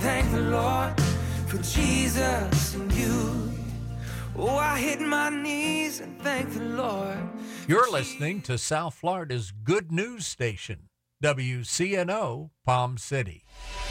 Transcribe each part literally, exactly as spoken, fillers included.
thank the Lord for Jesus and you. Oh, I hit my knees and thank the Lord. You're listening to South Florida's Good News Station, W C N O, Palm City.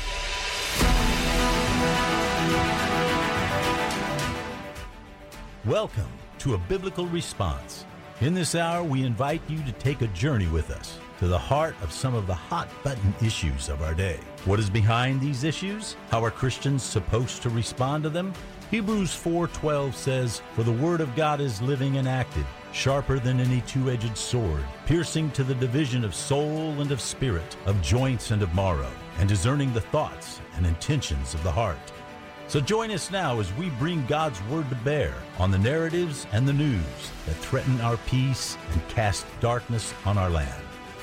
Welcome to A Biblical Response. In this hour, we invite you to take a journey with us to the heart of some of the hot-button issues of our day. What is behind these issues? How are Christians supposed to respond to them? Hebrews four twelve says, "For the word of God is living and active, sharper than any two-edged sword, piercing to the division of soul and of spirit, of joints and of marrow, and discerning the thoughts and intentions of the heart." So join us now as we bring God's word to bear on the narratives and the news that threaten our peace and cast darkness on our land.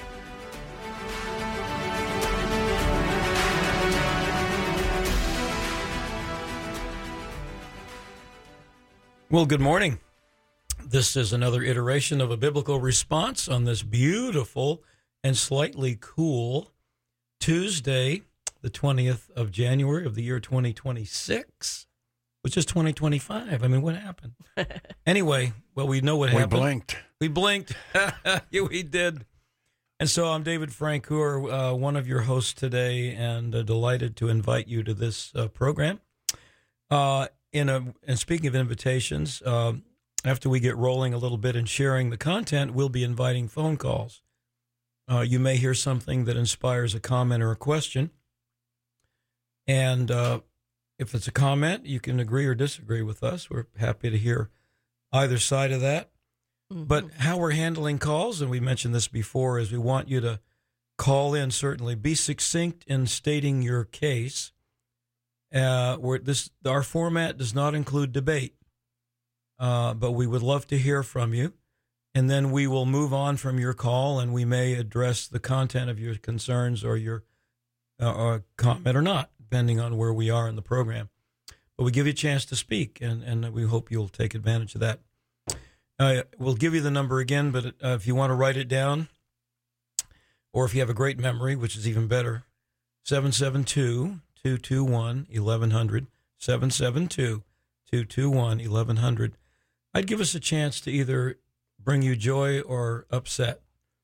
Well, good morning. This is another iteration of A Biblical Response on this beautiful and slightly cool Tuesday, the twentieth of January of the year twenty twenty-six, which is twenty twenty-five. I mean, what happened? Anyway, well, we know what we happened. We blinked. We blinked. Yeah, we did. And so I'm David Francoeur, uh, one of your hosts today, and uh, delighted to invite you to this uh, program. Uh, in a, and speaking of invitations, uh, after we get rolling a little bit and sharing the content, we'll be inviting phone calls. Uh, you may hear something that inspires a comment or a question. And uh, if it's a comment, you can agree or disagree with us. We're happy to hear either side of that. Mm-hmm. But how we're handling calls, and we mentioned this before, is we want you to call in, certainly. Be succinct in stating your case. Uh, where this our format does not include debate, uh, but we would love to hear from you. And then we will move on from your call, and we may address the content of your concerns or your uh, or comment or not, depending on where we are in the program. But we give you a chance to speak, and, and we hope you'll take advantage of that. Uh, we'll give you the number again, but uh, if you want to write it down, or if you have a great memory, which is even better, seven seven two, two two one, eleven hundred, seven seven two, two two one, eleven hundred. I'd give us a chance to either bring you joy or upset.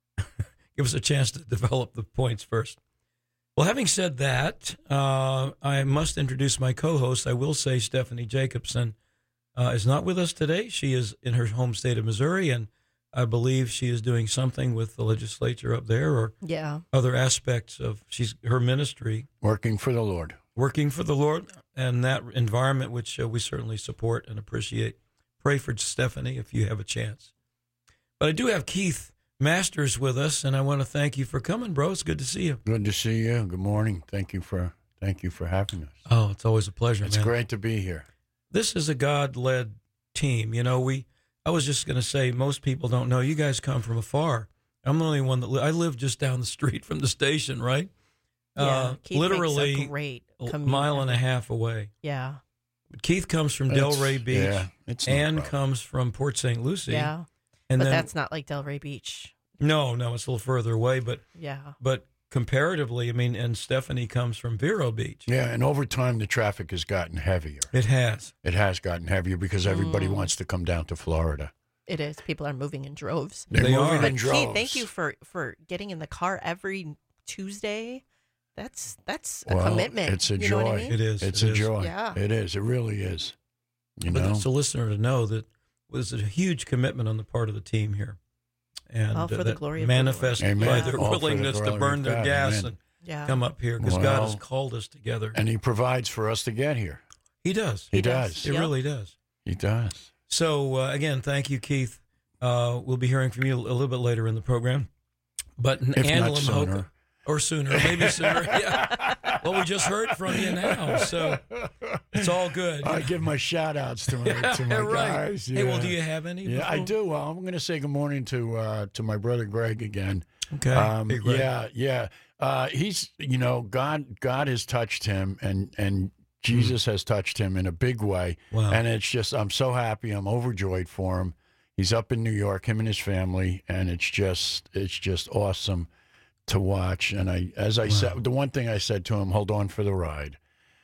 Give us a chance to develop the points first. Well, having said that, uh, I must introduce my co-host. I will say Stephanie Jacobson uh, is not with us today. She is in her home state of Missouri, and I believe she is doing something with the legislature up there, or yeah. other aspects of she's her ministry. Working for the Lord. Working for the Lord, and that environment, which uh, we certainly support and appreciate. Pray for Stephanie if you have a chance. But I do have Keith Masters with us, and I want to thank you for coming, bro. It's good to see you. Good to see you. Good morning. Thank you for thank you for having us. Oh, it's always a pleasure, It's man. great to be here. This is a God-led team. You know, we. I was just going to say, most people don't know. You guys come from afar. I'm the only one that li- I live just down the street from the station, right? Yeah, uh, Keith literally makes a great a mile and a half away. Yeah. Keith comes from It's- Delray Beach. yeah, it's no Ann problem. comes from Port Saint Lucie. Yeah. and but then, that's not like Delray Beach. no, no, it's a little further away. But Yeah. but comparatively, I mean, and Stephanie comes from Vero Beach. Yeah, and over time the traffic has gotten heavier. It has. It has gotten heavier because everybody Mm. wants to come down to Florida. It is. People are moving in droves. They're They moving are. in But droves. Keith, thank you for, for getting in the car every Tuesday. That's that's a Well, commitment. it's a you know what I joy. mean? It is. It's it a is. joy. Yeah. It is. It really is. You But know. it's a listener to know that was a huge commitment on the part of the team here, and All for uh, the that glory of the manifested Lord. by Amen. their All for the willingness to glory burn of their God. gas Amen. and Yeah. come up here because God has Well, called us together. And he provides for us to get here. He does. He, He does. does. He Yep. really does. He does. So uh, again, thank you, Keith. Uh, we'll be hearing from you a little bit later in the program. But If Ann not Lemhoka- sooner. or sooner, maybe sooner. Yeah. Well, we just heard from you now, so it's all good. I give my shout outs to my, to my Right. guys. Hey, well, yeah. do you have any? Yeah, I before? do. Well, I'm going to say good morning to uh, to my brother Greg again. Okay. Um, Hey, Greg. yeah, yeah. Uh, he's, you know, God, God has touched him, and and Jesus has touched him in a big way. Wow. And it's just, I'm so happy. I'm overjoyed for him. He's up in New York, him and his family, and it's just, it's just awesome to watch. And I, as I Wow. said, the one thing I said to him, hold on for the ride,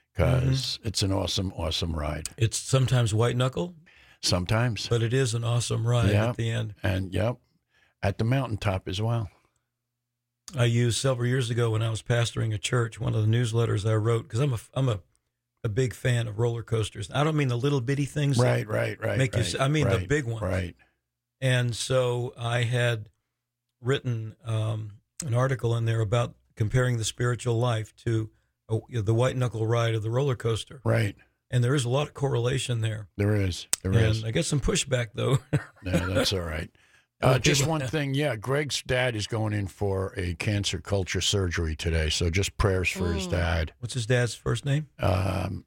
because it's an awesome, awesome ride. It's sometimes white knuckle, Sometimes. but it is an awesome ride Yeah. at the end. And, yep, at the mountaintop as well. I used several years ago when I was pastoring a church, one of the newsletters I wrote, because I'm a, I'm a, a big fan of roller coasters. I don't mean the little bitty things. that Right, right, right. Make you, right, I mean the right, big ones. Right. And so I had written um, an article in there about comparing the spiritual life to uh, the white knuckle ride of the roller coaster. Right. And there is a lot of correlation there. There is. There and is. I get some pushback, though. Yeah, that's all right. Other Uh, just people- one thing, yeah. Greg's dad is going in for a cancer culture surgery today, so just prayers for his Mm. dad. What's his dad's first name? Um,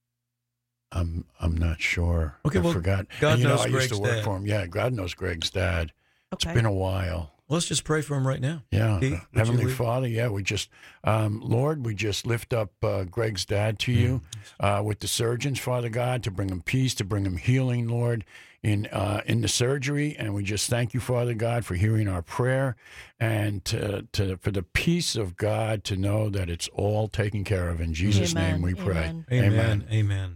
I'm I'm not sure. Okay, I well, forgot. God And, you know, knows I used Greg's to work dad. for him. Yeah, God knows Greg's dad. Okay. It's been a while. Let's just pray for him right now. Yeah, Pete, uh, would you Heavenly lead? Father, yeah, we just, um, Lord, we just lift up uh, Greg's dad to you uh, with the surgeons, Father God, to bring him peace, to bring him healing, Lord, in uh, in the surgery, and we just thank you, Father God, for hearing our prayer and to, to for the peace of God to know that it's all taken care of. In Jesus' Amen, name, we pray. amen. Amen. Amen.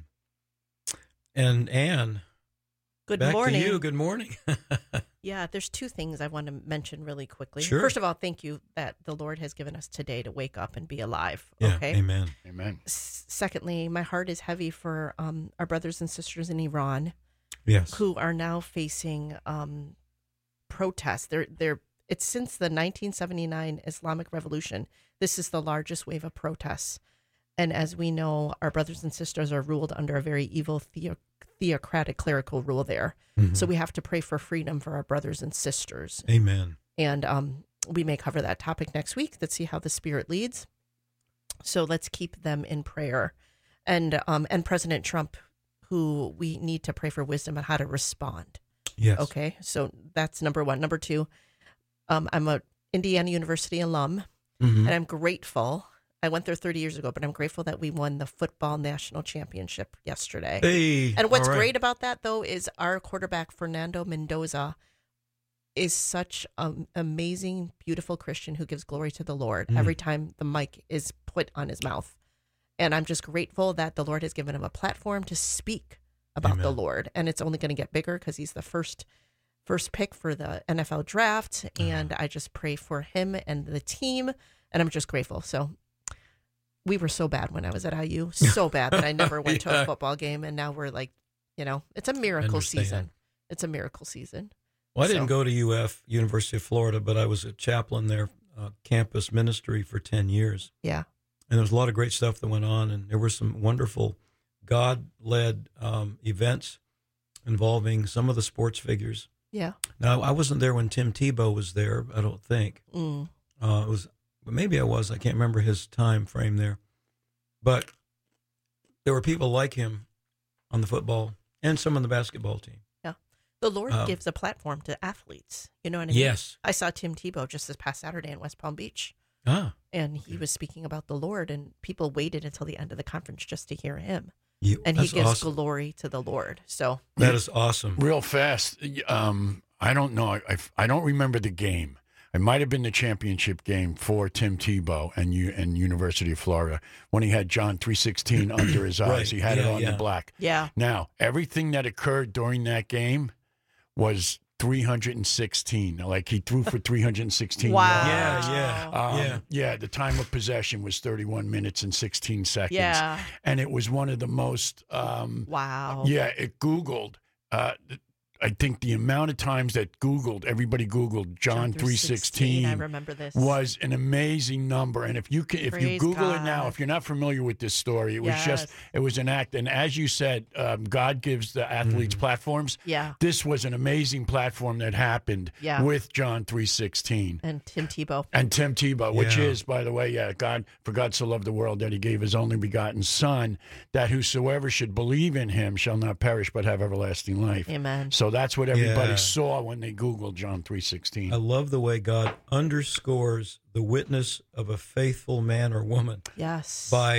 And Anne, Good back morning. to you. Good morning. Yeah, there's two things I want to mention really quickly. Sure. First of all, thank you that the Lord has given us today to wake up and be alive. Yeah. Okay. Amen. Amen. S- Secondly, my heart is heavy for um, our brothers and sisters in Iran Yes. who are now facing um, protests. They're they're it's since the nineteen seventy-nine Islamic Revolution. This is the largest wave of protests. And as we know, our brothers and sisters are ruled under a very evil theo- theocratic clerical rule there. Mhm. So we have to pray for freedom for our brothers and sisters. Amen. And um, we may cover that topic next week. Let's see how the Spirit leads. So let's keep them in prayer. And um, and President Trump, who we need to pray for wisdom on how to respond. Yes. Okay, so that's number one. Number two, um, I'm a Indiana University alum, Mhm. and I'm grateful. I went there thirty years ago, but I'm grateful that we won the football national championship yesterday. Hey. And what's all right. great about that, though, is our quarterback, Fernando Mendoza, is such an amazing, beautiful Christian who gives glory to the Lord Mm. every time the mic is put on his mouth. And I'm just grateful that the Lord has given him a platform to speak about the Amen. Lord. And it's only going to get bigger because he's the first first pick for the N F L draft. Uh-huh. And I just pray for him and the team. And I'm just grateful. So we were so bad when I was at I U, so bad that I never went to Yeah. a football game. And now we're like, you know, it's a miracle understand. season. It's a miracle season. Well, I didn't So- go to U F, University of Florida, but I was a chaplain there, uh, campus ministry for ten years. Yeah. And there was a lot of great stuff that went on, and there were some wonderful God-led um, events involving some of the sports figures. Yeah. Now, I wasn't there when Tim Tebow was there, I don't think. Mm. Uh, it was, but maybe I was. I can't remember his time frame there. But there were people like him on the football and some on the basketball team. The Lord Um, gives a platform to athletes. You know what I mean? Yes. I saw Tim Tebow just this past Saturday in West Palm Beach, Ah, and he was speaking about the Lord, and people waited until the end of the conference just to hear him. you, And he that's gives awesome. glory to the Lord. So, That is awesome. Real fast, um, I don't know. I, I don't remember the game. It might have been the championship game for Tim Tebow and you and University of Florida when he had John three sixteen under his eyes. Right. He had it Yeah, on yeah. the black. yeah. Now, everything that occurred during that game was three hundred sixteen. Like he threw for three hundred sixteen Wow. yards. Yeah, yeah. Um, Yeah. yeah, the time of possession was thirty-one minutes and sixteen seconds. Yeah. And it was one of the most, um, Wow. yeah, it Googled. Uh, I think the amount of times that Googled, everybody Googled John three sixteen I remember this. was an amazing number. And if you can, if you Praise Google it God. now, if you're not familiar with this story, it was just, Yes. it was an act. And as you said, um, God gives the athletes platforms. Yeah. This was an amazing platform that happened Yeah. with John three sixteen. And Tim Tebow. And Tim Tebow, which Yeah. is, by the way, yeah, God, for God so loved the world that he gave his only begotten Son, that whosoever should believe in him shall not perish but have everlasting life. Amen. So that's what everybody Yeah. saw when they Googled John three sixteen. I love the way God underscores the witness of a faithful man or woman Yes. by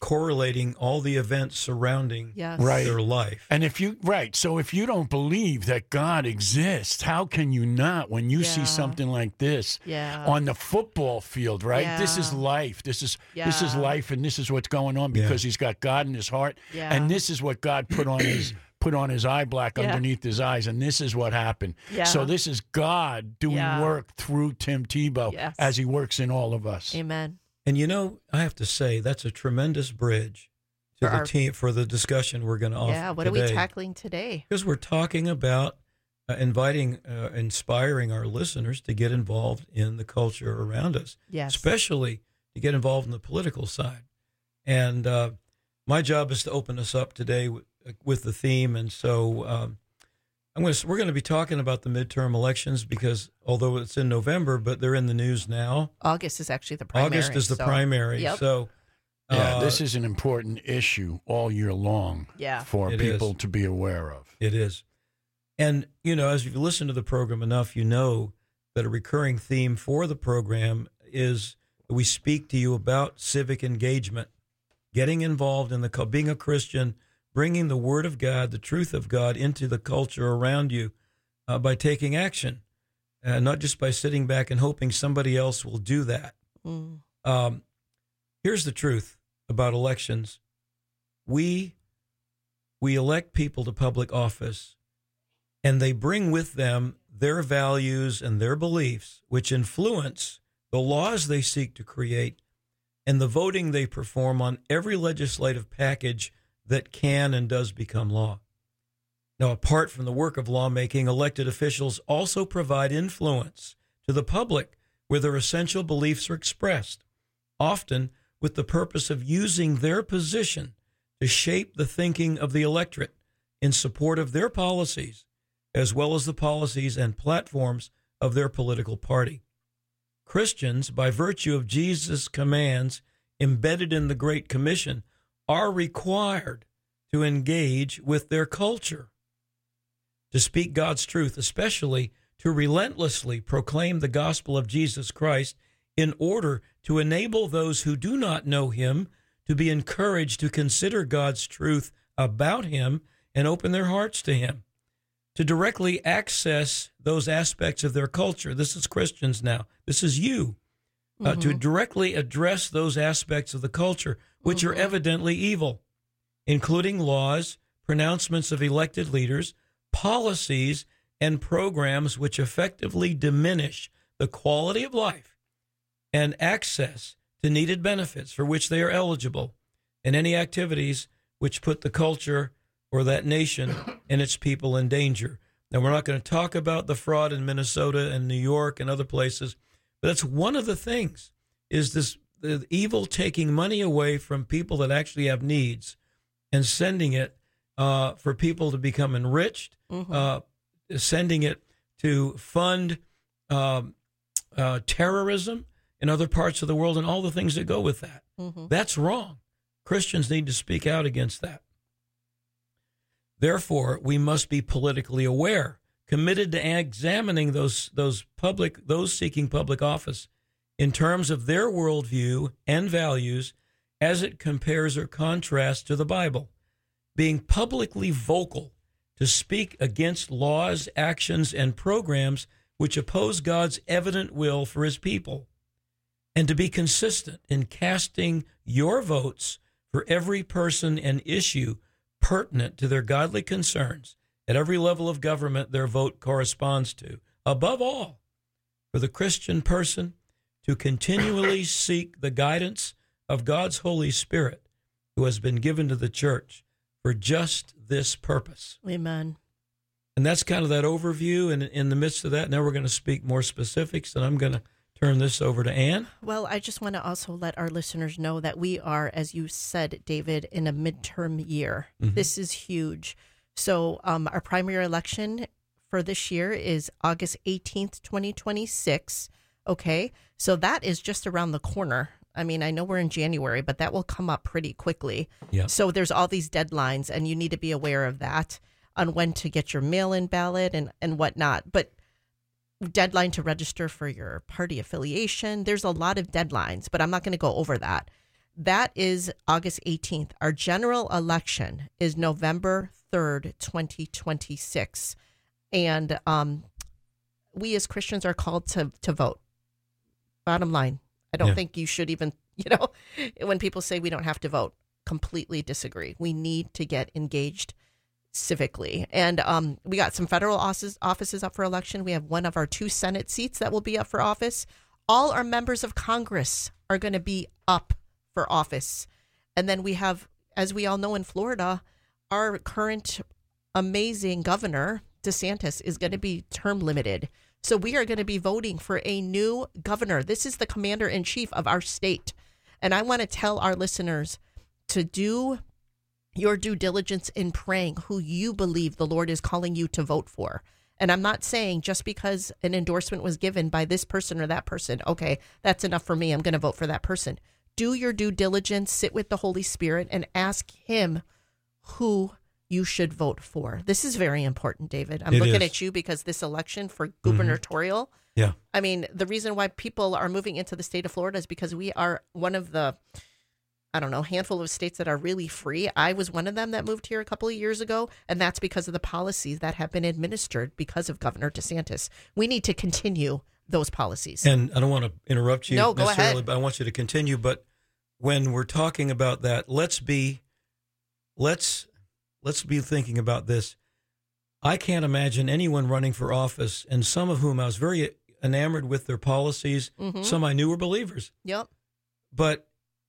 correlating all the events surrounding Yes. Right. their life. And if you, right, so if you don't believe that God exists, how can you not when you Yeah. see something like this Yeah. on the football field, right? This is Yeah. life. This is this is Yeah. life, and this is what's going on Yeah. because he's got God in his heart, Yeah. and this is what God put on his put on his eye black Yeah. underneath his eyes, and this is what happened. Yeah. So this is God doing Yeah. work through Tim Tebow Yes. as he works in all of us. Amen. And you know, I have to say that's a tremendous bridge to For the our- team for the discussion we're going to offer. Yeah. What today. are we tackling today? Because we're talking about uh, inviting, uh, inspiring our listeners to get involved in the culture around us, Yes. especially to get involved in the political side. And uh, my job is to open us up today with, with the theme. And so um, I'm going to, we're going to be talking about the midterm elections because although it's in November, but they're in the news now. August is actually the primary. August is the so- primary. Yep. So Yeah, uh, this is an important issue all year long Yeah. for It people is. to be aware of. It is. And, you know, as you've listened to the program enough, you know that a recurring theme for the program is that we speak to you about civic engagement, getting involved in the, cul- being a Christian, bringing the Word of God, the truth of God into the culture around you uh, by taking action, uh, not just by sitting back and hoping somebody else will do that. Mm. Um, here's the truth about elections. We we elect people to public office, and they bring with them their values and their beliefs, which influence the laws they seek to create and the voting they perform on every legislative package that can and does become law. Now, apart from the work of lawmaking, elected officials also provide influence to the public where their essential beliefs are expressed, often with the purpose of using their position to shape the thinking of the electorate in support of their policies, as well as the policies and platforms of their political party. Christians, by virtue of Jesus' commands embedded in the Great Commission, are required to engage with their culture, to speak God's truth, especially to relentlessly proclaim the gospel of Jesus Christ in order to enable those who do not know him to be encouraged to consider God's truth about him and open their hearts to him, to directly access those aspects of their culture. This is Christians now. This is you. Uh, to directly address those aspects of the culture which are evidently evil, including laws, pronouncements of elected leaders, policies, and programs which effectively diminish the quality of life and access to needed benefits for which they are eligible, and any activities which put the culture or that nation and its people in danger. Now, we're not going to talk about the fraud in Minnesota and New York and other places, but that's one of the things, is this the evil taking money away from people that actually have needs and sending it uh, for people to become enriched, Mm-hmm. uh, sending it to fund um, uh, terrorism in other parts of the world and all the things that go with that. Mm-hmm. That's wrong. Christians need to speak out against that. Therefore, we must be politically aware, committed to examining those those public those seeking public office in terms of their worldview and values as it compares or contrasts to the Bible, being publicly vocal to speak against laws, actions, and programs which oppose God's evident will for his people, and to be consistent in casting your votes for every person and issue pertinent to their godly concerns at every level of government their vote corresponds to. Above all, for the Christian person to continually seek the guidance of God's Holy Spirit, who has been given to the church for just this purpose. Amen. And that's kind of that overview. And in the midst of that, now we're going to speak more specifics, and I'm going to turn this over to Ann. Well, I just want to also let our listeners know that we are, as you said, David, in a midterm year. Mm-hmm. This is huge. So um, our primary election for this year is August eighteenth, twenty twenty-six. Okay. So that is just around the corner. I mean, I know we're in January, but that will come up pretty quickly. Yeah. So there's all these deadlines, and you need to be aware of that on when to get your mail-in ballot and, and whatnot. But deadline to register for your party affiliation. There's a lot of deadlines, but I'm not going to go over that. That is August eighteenth. Our general election is November third, twenty twenty-six. And um, we as Christians are called to, to vote. Bottom line. I don't Yeah. think you should even, you know, when people say we don't have to vote, completely disagree. We need to get engaged civically. And um, we got some federal offices, offices up for election. We have one of our two Senate seats that will be up for office. All our members of Congress are going to be up for office. And then we have, as we all know in Florida, our current amazing governor, DeSantis, is going to be term limited. So we are going to be voting for a new governor. This is the commander in chief of our state. And I want to tell our listeners to do your due diligence in praying who you believe the Lord is calling you to vote for. And I'm not saying just because an endorsement was given by this person or that person, okay, that's enough for me, I'm going to vote for that person. Do your due diligence, sit with the Holy Spirit, and ask him who you should vote for. This is very important, David. I'm It looking is. at you because this election for gubernatorial, Yeah. I mean, the reason why people are moving into the state of Florida is because we are one of the, I don't know, handful of states that are really free. I was one of them that moved here a couple of years ago, and that's because of the policies that have been administered because of Governor DeSantis. We need to continue those policies. And I don't want to interrupt you No, go necessarily, ahead. but I want you to continue. But when we're talking about that, let's be, let's, let's be thinking about this. I can't imagine anyone running for office, and some of whom I was very enamored with their policies. Mhm. Some I knew were believers. Yep. But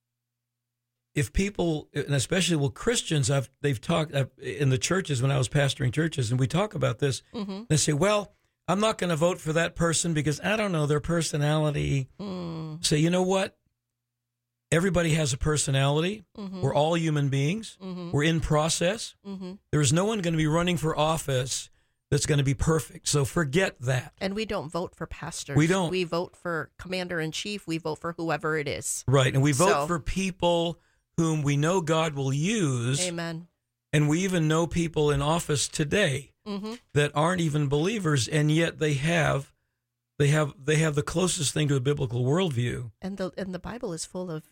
if people, and especially well Christians, I've they've talked I've, in the churches when I was pastoring churches, and we talk about this. Mm-hmm. They say, "Well, I'm not going to vote for that person because I don't know their personality." Mm. Say, you know what? Everybody has a personality. Mm-hmm. We're all human beings. Mm-hmm. We're in process. Mm-hmm. There is no one going to be running for office that's going to be perfect. So forget that. And we don't vote for pastors. We don't. We vote for commander in chief. We vote for whoever it is. Right. And we vote So- for people whom we know God will use. Amen. And we even know people in office today Mm-hmm. that aren't even believers, and yet they have they have they have the closest thing to a biblical worldview. And the and the Bible is full of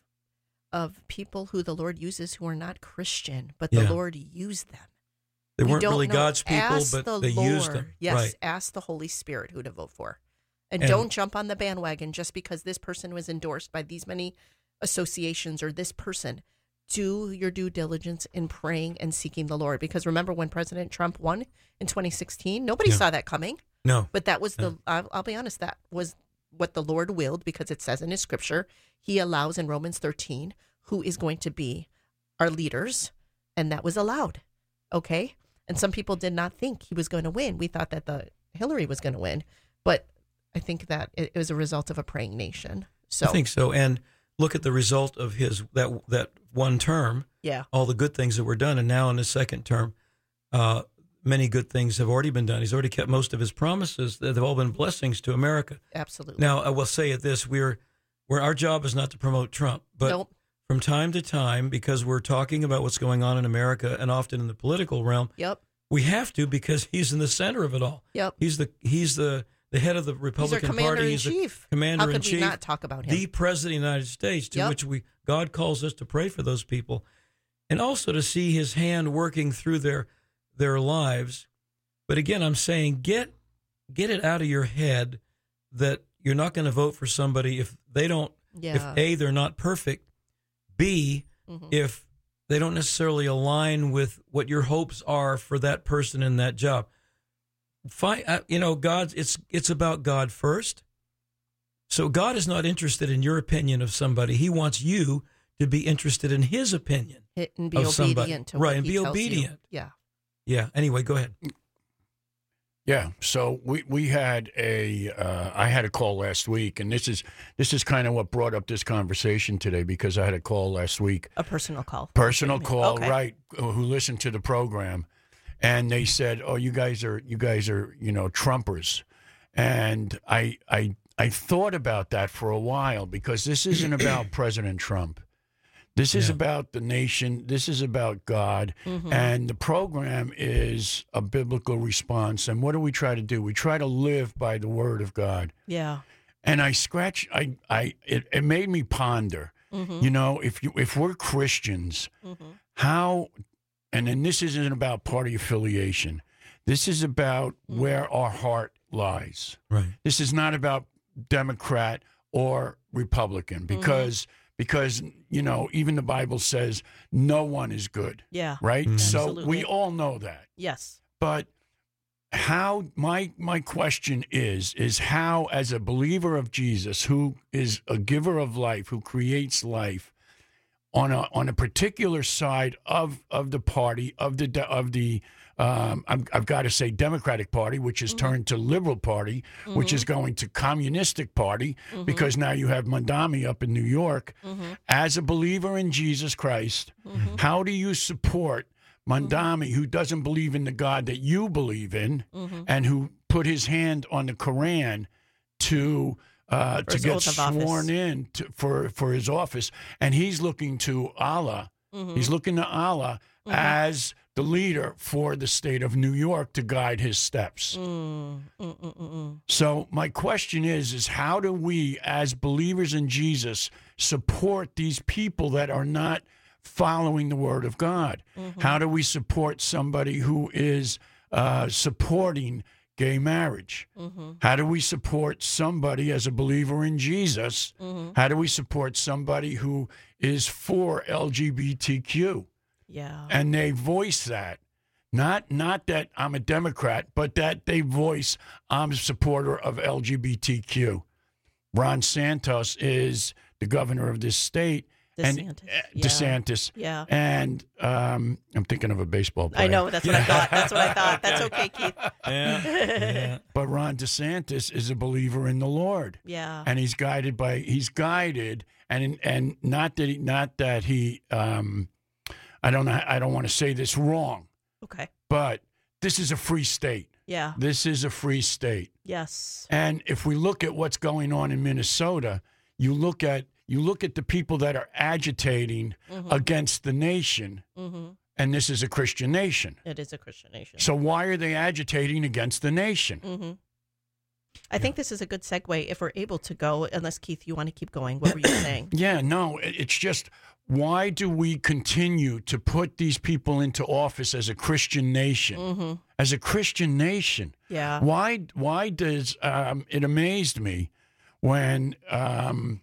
of people who the Lord uses who are not Christian, but the Yeah. Lord used them. They We weren't don't really know. God's people, Ask but the they Lord. used them. Yes, Right. ask the Holy Spirit who to vote for. And, And- don't jump on the bandwagon just because this person was endorsed by these many associations or this person. Do your due diligence in praying and seeking the Lord. Because remember when President Trump won in twenty sixteen, nobody Yeah. saw that coming. No. But that was the, I'll, I'll be honest, that was what the Lord willed, because it says in his scripture, he allows in Romans thirteen who is going to be our leaders. And that was allowed. Okay. And some people did not think he was going to win. We thought that the Hillary was going to win. But I think that it was a result of a praying nation. So I think so. And look at the result of his that that one term, yeah. all the good things that were done, and now in his second term, uh, many good things have already been done. He's already kept most of his promises. They've all been blessings to America. Absolutely. Now, I will say it this: we're, we're our job is not to promote Trump, but Nope. from time to time, because we're talking about what's going on in America and often in the political realm, Yep. we have to because he's in the center of it all. Yep. He's the he's the the head of the He's our Republican commander Party. in He's the chief. commander How in could chief, we not talk about him? the president of the United States, to Yep. which we God calls us to pray for those people, and also to see His hand working through their their lives. But again, I'm saying get get it out of your head that you're not going to vote for somebody if they don't. yeah. If A, they're not perfect. B, Mhm. if they don't necessarily align with what your hopes are for that person in that job. Fine, uh, you know, God's it's it's about God first. So God is not interested in your opinion of somebody. He wants you to be interested in His opinion. Hit and be of somebody. obedient to Right, what and he be tells obedient. You. Yeah. Yeah. Anyway, go ahead. Yeah, so we we had a uh, I had a call last week, and this is this is kind of what brought up this conversation today, because I had a call last week, A personal call. personal call, Okay. right? Who listened to the program, and they said, "Oh, you guys are you guys are you know Trumpers," and I I I thought about that for a while, because this isn't about President Trump. This is Yeah. about the nation. This is about God. And the program is a biblical response. And what do we try to do? We try to live by the word of God. Yeah. And I scratch, I, I, it, it made me ponder. You know, if you if we're Christians, Mm-hmm. how, and then this isn't about party affiliation. This is about Mm-hmm. where our heart lies. Right. This is not about Democrat or Republican because because you know even the Bible says no one is good, Yeah. right? So Absolutely. we all know that. Yes. But how my my question is is how, as a believer of Jesus, who is a giver of life, who creates life, on a on a particular side of of the party of the de- of the um, I'm, I've got to say Democratic Party, which has turned to Liberal Party, which is going to Communistic Party, because now you have Mandami up in New York. As a believer in Jesus Christ, how do you support Mandami, who doesn't believe in the God that you believe in, and who put his hand on the Quran to uh, to his get oath of office. sworn in to, for for his office, and he's looking to Allah. He's looking to Allah as the leader for the state of New York to guide his steps. Mm, mm, mm, mm, mm. So my question is, is how do we, as believers in Jesus, support these people that are not following the word of God? How do we support somebody who is uh, supporting gay marriage? How do we support somebody as a believer in Jesus? How do we support somebody who is for L G B T Q? Yeah. And they voice that. Not not that I'm a Democrat, but that they voice I'm a supporter of L G B T Q. Ron Santos is the governor of this state. And DeSantis. uh, Yeah. DeSantis. Yeah. And um, I'm thinking of a baseball player. I know. That's what I thought. That's what I thought. That's okay, Keith. Yeah. yeah. But Ron DeSantis is a believer in the Lord. Yeah. And he's guided by he's guided and and not that he not that he um, I don't know I don't want to say this wrong, Okay. but this is a free state. Yeah. This is a free state. Yes. And if we look at what's going on in Minnesota, you look at you look at the people that are agitating against the nation, Mm-hmm. and this is a Christian nation. It is a Christian nation. So why are they agitating against the nation? Mm-hmm. I think this is a good segue if we're able to go, unless, Keith, you want to keep going. What were you saying? Yeah, no, it- it's just why do we continue to put these people into office as a Christian nation? Mm-hmm. As a Christian nation, Yeah. why? Why does um, it amazed me when um,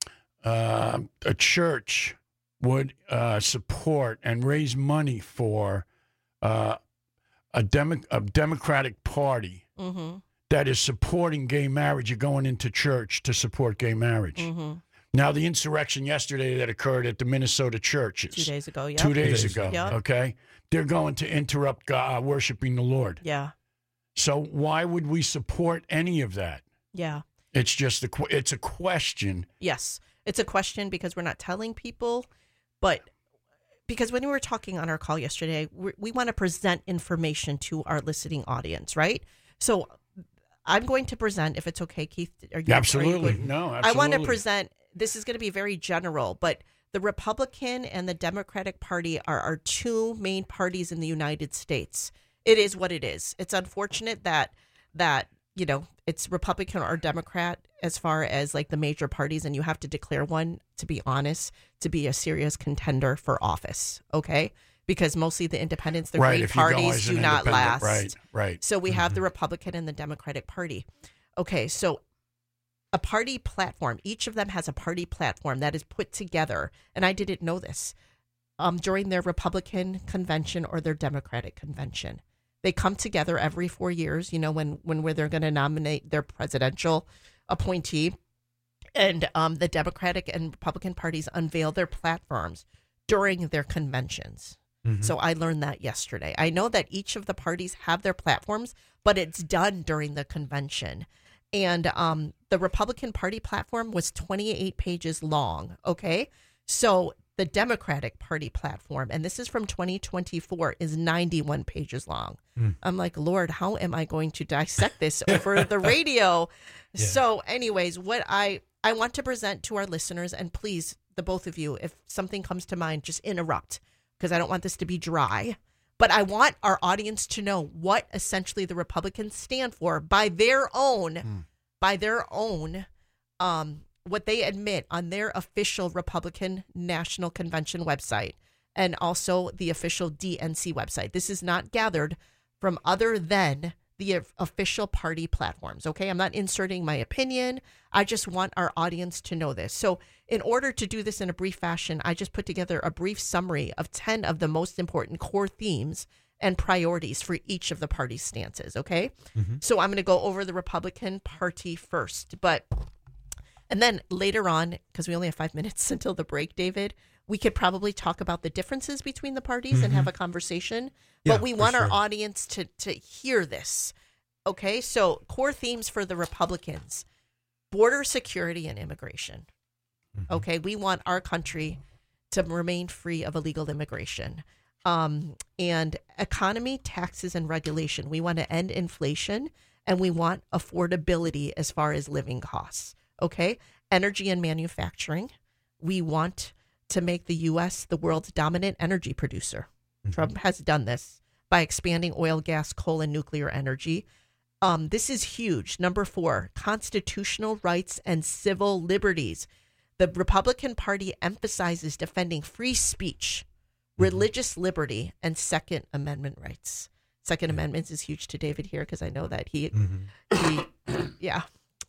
uh, a church would uh, support and raise money for uh, a, Demo- a Democratic Party Mm-hmm. that is supporting gay marriage? You're going into church to support gay marriage. Mm-hmm. Now, the insurrection yesterday that occurred at the Minnesota churches. Two days ago, yeah. Two days days ago, Yep. okay? They're going to interrupt God, uh, worshiping the Lord. Yeah. So why would we support any of that? Yeah. It's just a, qu- it's a question. Yes. It's a question because we're not telling people, but because when we were talking on our call yesterday, we, we want to present information to our listening audience, right? So I'm going to present, if it's okay, Keith. Are you, Absolutely. Are you, No, I absolutely. want to present, this is going to be very general, but the Republican and the Democratic Party are our two main parties in the United States. It is what it is. It's unfortunate that, that, you know, it's Republican or Democrat as far as like the major parties, and you have to declare one, to be honest, to be a serious contender for office, okay? Because mostly the independents, the right, great if you go parties as an do not independent. last. Right, right. So we have the Republican and the Democratic Party. Okay, so a party platform, each of them has a party platform that is put together, and I didn't know this, um, during their Republican convention or their Democratic convention. They come together every four years, you know, when, when where they're going to nominate their presidential appointee, and um, the Democratic and Republican parties unveil their platforms during their conventions. Mm-hmm. So I learned that yesterday. I know that each of the parties have their platforms, but it's done during the convention. And um, the Republican Party platform was twenty-eight pages long. Okay. So the Democratic Party platform, and this is from twenty twenty-four, is ninety-one pages long. Mm. I'm like, Lord, how am I going to dissect this over the radio? Yeah. So anyways, what I, I want to present to our listeners, and please, the both of you, if something comes to mind, just interrupt, because I don't want this to be dry. But I want our audience to know what essentially the Republicans stand for by their own, Mm. by their own um, what they admit on their official Republican National Convention website and also the official D N C website. This is not gathered from other than the official party platforms. Okay, I'm not inserting my opinion. I just want our audience to know this. So in order to do this in a brief fashion, I just put together a brief summary of ten of the most important core themes and priorities for each of the party's stances. Okay, mm-hmm. So I'm going to go over the Republican Party first, but and then later on, because we only have five minutes until the break, David, we could probably talk about the differences between the parties mm-hmm. and have a conversation. Yeah, but we want sure. our audience to, to hear this. Okay, so core themes for the Republicans: border security and immigration. Mm-hmm. Okay, we want our country to remain free of illegal immigration. Um, and economy, taxes, and regulation. We want to end inflation, and we want affordability as far as living costs. Okay, energy and manufacturing. We want to make the U S the world's dominant energy producer. Mm-hmm. Trump has done this by expanding oil, gas, coal, and nuclear energy. Um, this is huge. Number four, constitutional rights and civil liberties. The Republican Party emphasizes defending free speech, mm-hmm. religious liberty, and Second Amendment rights. Second yeah. Amendment is huge to David here because I know that he, mm-hmm. he yeah.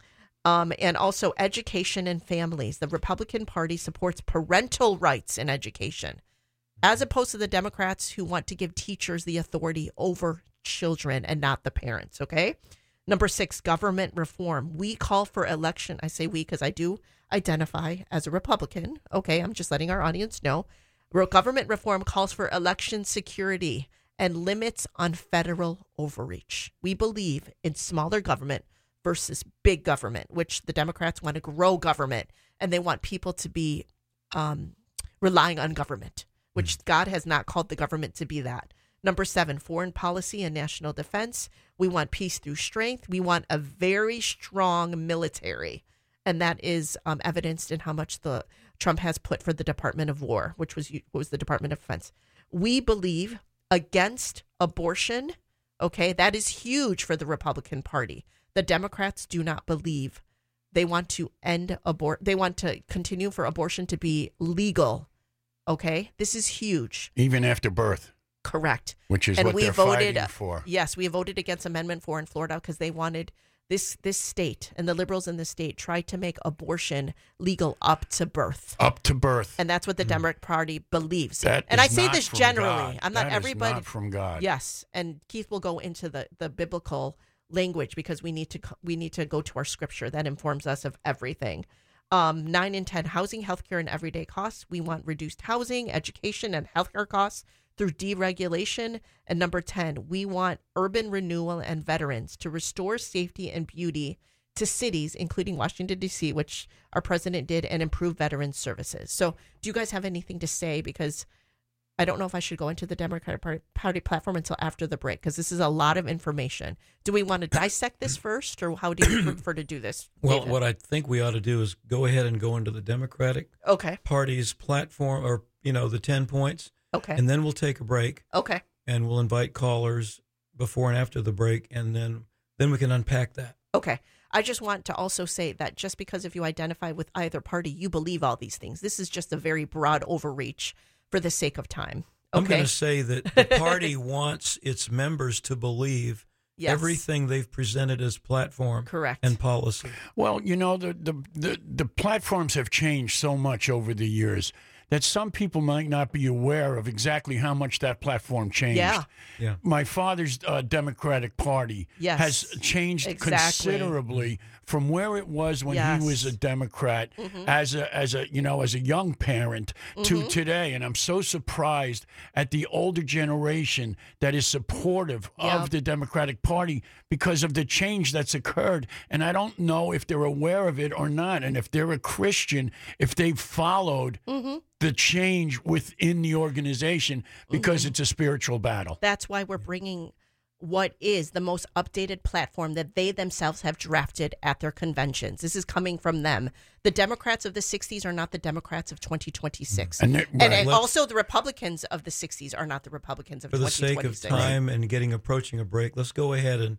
Um, and also education and families. The Republican Party supports parental rights in education, as opposed to the Democrats who want to give teachers the authority over children and not the parents. Okay. Number six, government reform. We call for election. I say we because I do identify as a Republican. Okay. I'm just letting our audience know. Government reform calls for election security and limits on federal overreach. We believe in smaller government versus big government, which the Democrats want to grow government, and they want people to be um, relying on government, which mm. God has not called the government to be that. Number seven, foreign policy and national defense. We want peace through strength. We want a very strong military, and that is um, evidenced in how much the Trump has put for the Department of War, which was was the Department of Defense. We believe against abortion. Okay, that is huge for the Republican Party. The Democrats do not believe. They want to end abort. They want to continue for abortion to be legal. Okay, this is huge. Even after birth. Correct. Which is and what we they're voted, fighting for. Yes, we voted against Amendment four in Florida because they wanted this this state, and the liberals in the state tried to make abortion legal up to birth. Up to birth. And that's what the Democratic Party believes. That and is I say not this from generally. God. I'm not that everybody. Is not from God. Yes, and Keith will go into the, the biblical language because we need to we need to go to our scripture that informs us of everything. Um, nine and ten, housing, healthcare, and everyday costs. We want reduced housing, education, and healthcare costs through deregulation. And number ten, we want urban renewal and veterans to restore safety and beauty to cities, including Washington, D C, which our president did, and improve veterans services. So do you guys have anything to say? Because I don't know if I should go into the Democratic Party platform until after the break, because this is a lot of information. Do we want to dissect this first, or how do you prefer to do this? Well, David? what I think we ought to do is go ahead and go into the Democratic okay. Party's platform, or, you know, the ten points. Okay. And then we'll take a break. Okay. And we'll invite callers before and after the break, and then then we can unpack that. Okay. I just want to also say that just because if you identify with either party, you believe all these things. This is just a very broad overreach for the sake of time. Okay? I'm going to say that the party wants its members to believe yes. everything they've presented as platform Correct. and policy. Well, you know, the, the, the, the platforms have changed so much over the years that some people might not be aware of exactly how much that platform changed. Yeah. Yeah. My father's uh, Democratic Party yes. has changed exactly. considerably from where it was when yes. he was a Democrat mm-hmm. as a as a you know as a young parent mm-hmm. to today. And I'm so surprised at the older generation that is supportive yeah. of the Democratic Party because of the change that's occurred. And I don't know if they're aware of it or not. And if they're a Christian, if they've followed mm-hmm. the change within the organization, because mm-hmm. it's a spiritual battle. That's why we're bringing what is the most updated platform that they themselves have drafted at their conventions. This is coming from them. The Democrats of the sixties are not the Democrats of twenty twenty-six. And, right. and, and also the Republicans of the sixties are not the Republicans of than twenty twenty-six. For the sake of time and getting approaching a break, let's go ahead and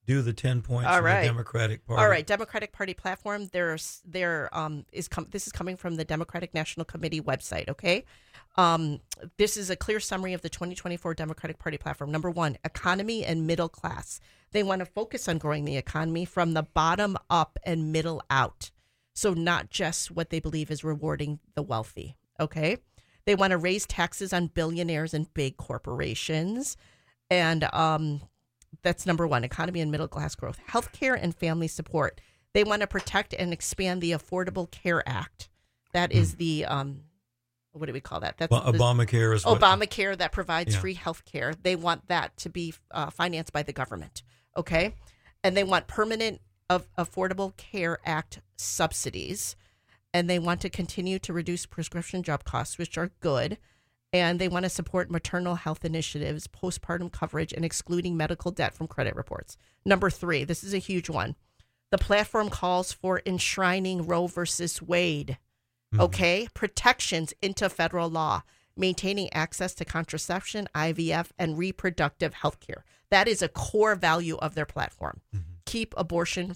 do the ten points All of right. the Democratic Party. All right, Democratic Party platform. There's there um is com- this is coming from the Democratic National Committee website. Okay, um, this is a clear summary of the twenty twenty-four Democratic Party platform. Number one, economy and middle class. They want to focus on growing the economy from the bottom up and middle out. So not just what they believe is rewarding the wealthy. Okay, they want to raise taxes on billionaires and big corporations, and um. That's number one, economy and middle class growth. Healthcare and family support. They want to protect and expand the Affordable Care Act. That is the, um, what do we call that? That's Well, the, Obamacare is what, Obamacare that provides Yeah. free health care. They want that to be uh, financed by the government. Okay. And they want permanent of Affordable Care Act subsidies. And they want to continue to reduce prescription drug costs, which are good. And they want to support maternal health initiatives, postpartum coverage, and excluding medical debt from credit reports. Number three, this is a huge one. The platform calls for enshrining Roe versus Wade. Mm-hmm. Okay? Protections into federal law, maintaining access to contraception, I V F, and reproductive health care. That is a core value of their platform. Mm-hmm. Keep abortion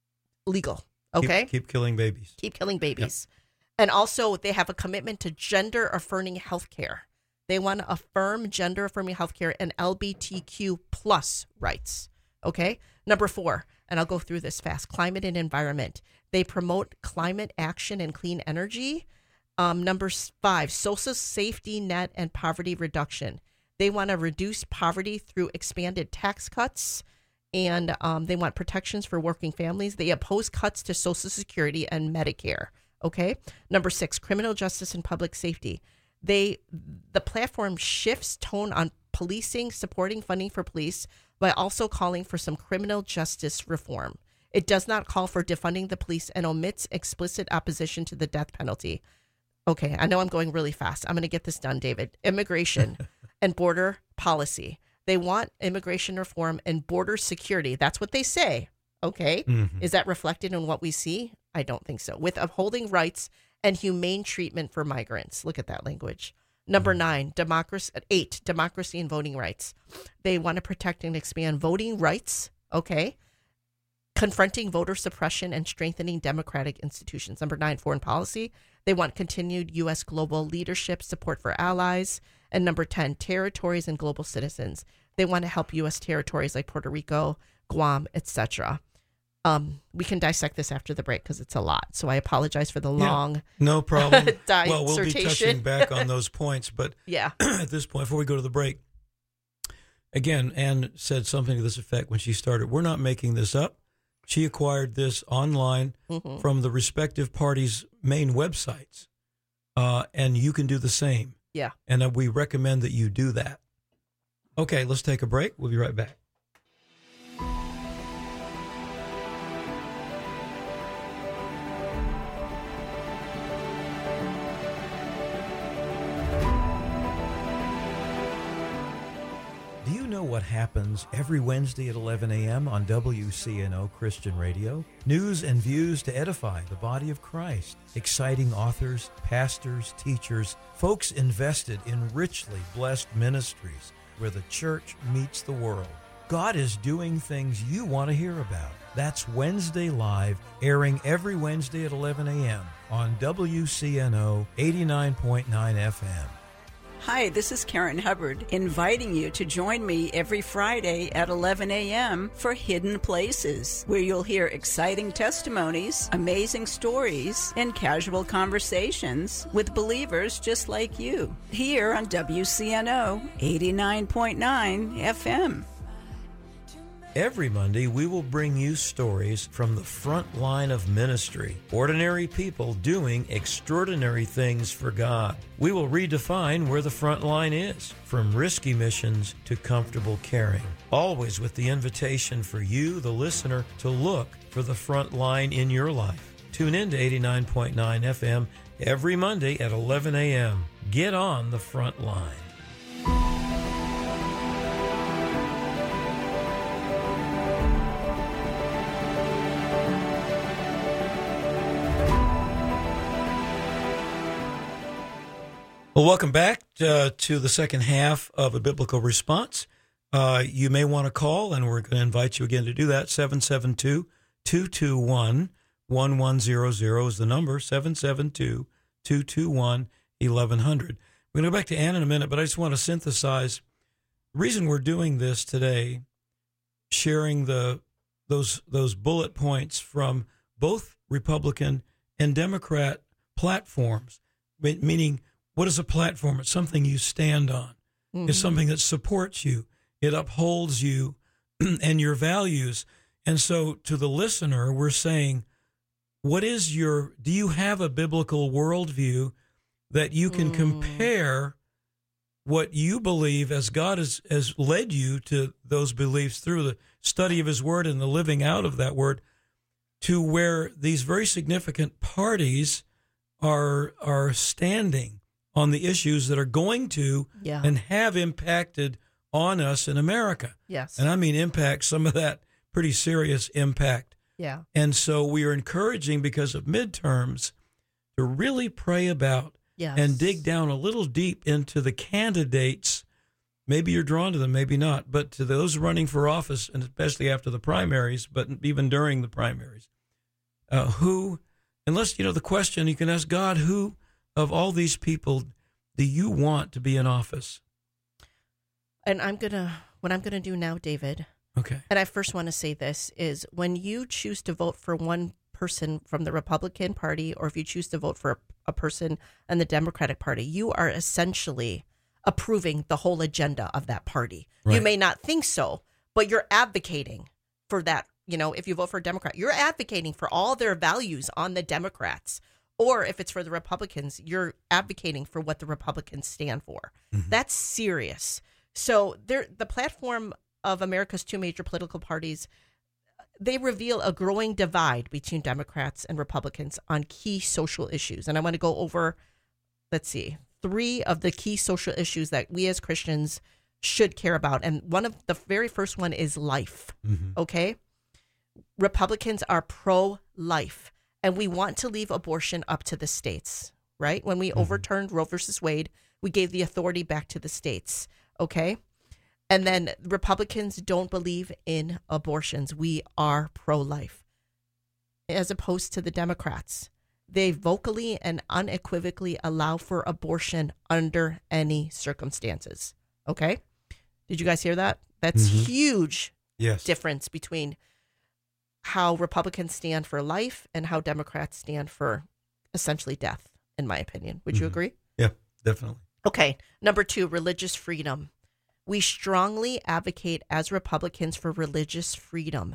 legal. Okay? Keep, keep killing babies. Keep killing babies. Yep. And also, they have a commitment to gender-affirming health care. They want to affirm gender-affirming health care and L G B T Q plus rights. Okay? Number four, and I'll go through this fast, climate and environment. They promote climate action and clean energy. Um, number five, social safety net and poverty reduction. They want to reduce poverty through expanded tax cuts, and um, they want protections for working families. They oppose cuts to Social Security and Medicare. Okay. Number six, criminal justice and public safety. They, the platform shifts tone on policing, supporting funding for police, by also calling for some criminal justice reform. It does not call for defunding the police and omits explicit opposition to the death penalty. Okay. I know I'm going really fast. I'm going to get this done, David. Immigration and border policy. They want immigration reform and border security. That's what they say. Okay. Mm-hmm. Is that reflected in what we see? I don't think so. With upholding rights and humane treatment for migrants. Look at that language. Number nine, democracy. Eight, democracy and voting rights. They want to protect and expand voting rights. Okay. Confronting voter suppression and strengthening democratic institutions. Number nine, foreign policy. They want continued U S global leadership, support for allies. And number ten, territories and global citizens. They want to help U S territories like Puerto Rico, Guam, et cetera. Um, we can dissect this after the break because it's a lot. So I apologize for the long yeah, no problem. dissertation. Well, we'll be touching back on those points, but yeah. At this point, before we go to the break, again, Ann said something to this effect when she started. We're not making this up. She acquired this online mm-hmm. from the respective parties' main websites, uh, and you can do the same. Yeah. And uh, we recommend that you do that. Okay, let's take a break. We'll be right back. Do you know what happens every Wednesday at eleven a.m. on W C N O Christian Radio? News and views to edify the body of Christ. Exciting authors, pastors, teachers, folks invested in richly blessed ministries where the church meets the world. God is doing things you want to hear about. That's Wednesday Live, airing every Wednesday at eleven a.m. on W C N O eighty-nine point nine F M. Hi, this is Karen Hubbard, inviting you to join me every Friday at eleven a.m. for Hidden Places, where you'll hear exciting testimonies, amazing stories, and casual conversations with believers just like you, here on W C N O eighty-nine point nine F M. Every Monday, we will bring you stories from the front line of ministry, ordinary people doing extraordinary things for God. We will redefine where the front line is, from risky missions to comfortable caring, always with the invitation for you, the listener, to look for the front line in your life. Tune in to eighty-nine point nine F M every Monday at eleven a.m. Get on the front line. Well, welcome back uh, to the second half of A Biblical Response. Uh, you may want to call, and we're going to invite you again to do that. seven seven two, two two one, one one zero zero is the number, seven seven two, two two one, eleven hundred. We're going to go back to Ann in a minute, but I just want to synthesize the reason we're doing this today, sharing the those those bullet points from both Republican and Democrat platforms, meaning what is a platform? It's something you stand on. Mm-hmm. It's something that supports you. It upholds you and your values. And so to the listener, we're saying, what is your, do you have a biblical worldview that you can mm. compare what you believe as God has, has led you to those beliefs through the study of his word and the living out of that word, to where these very significant parties are are standing on the issues that are going to yeah. and have impacted on us in America. Yes. And I mean impact, some of that pretty serious impact. Yeah. And so we are encouraging, because of midterms, to really pray about yes. and dig down a little deep into the candidates. Maybe you're drawn to them, maybe not, but to those running for office, and especially after the primaries, but even during the primaries, uh, who, unless, you know, the question you can ask God, who of all these people do you want to be in office? And I'm going to, what I'm going to do now, David, okay. and I first want to say this, is when you choose to vote for one person from the Republican Party, or if you choose to vote for a, a person in the Democratic Party, you are essentially approving the whole agenda of that party. Right. You may not think so, but you're advocating for that. You know, if you vote for a Democrat, you're advocating for all their values on the Democrats. Or if it's for the Republicans, you're advocating for what the Republicans stand for. Mm-hmm. That's serious. So there, the platform of America's two major political parties, they reveal a growing divide between Democrats and Republicans on key social issues. And I want to go over, let's see, three of the key social issues that we as Christians should care about. And one of the very first one is life. Mm-hmm. Okay? Republicans are pro-life, and we want to leave abortion up to the states, right? When we mm-hmm. overturned Roe versus Wade, we gave the authority back to the states. Okay. And then Republicans don't believe in abortions. We are pro-life, as opposed to the Democrats. They vocally and unequivocally allow for abortion under any circumstances. Okay. Did you guys hear that? That's mm-hmm. huge yes. difference between how Republicans stand for life and how Democrats stand for essentially death, in my opinion. Would mm-hmm. you agree? Yeah, definitely. Okay. Number two, religious freedom. We strongly advocate as Republicans for religious freedom.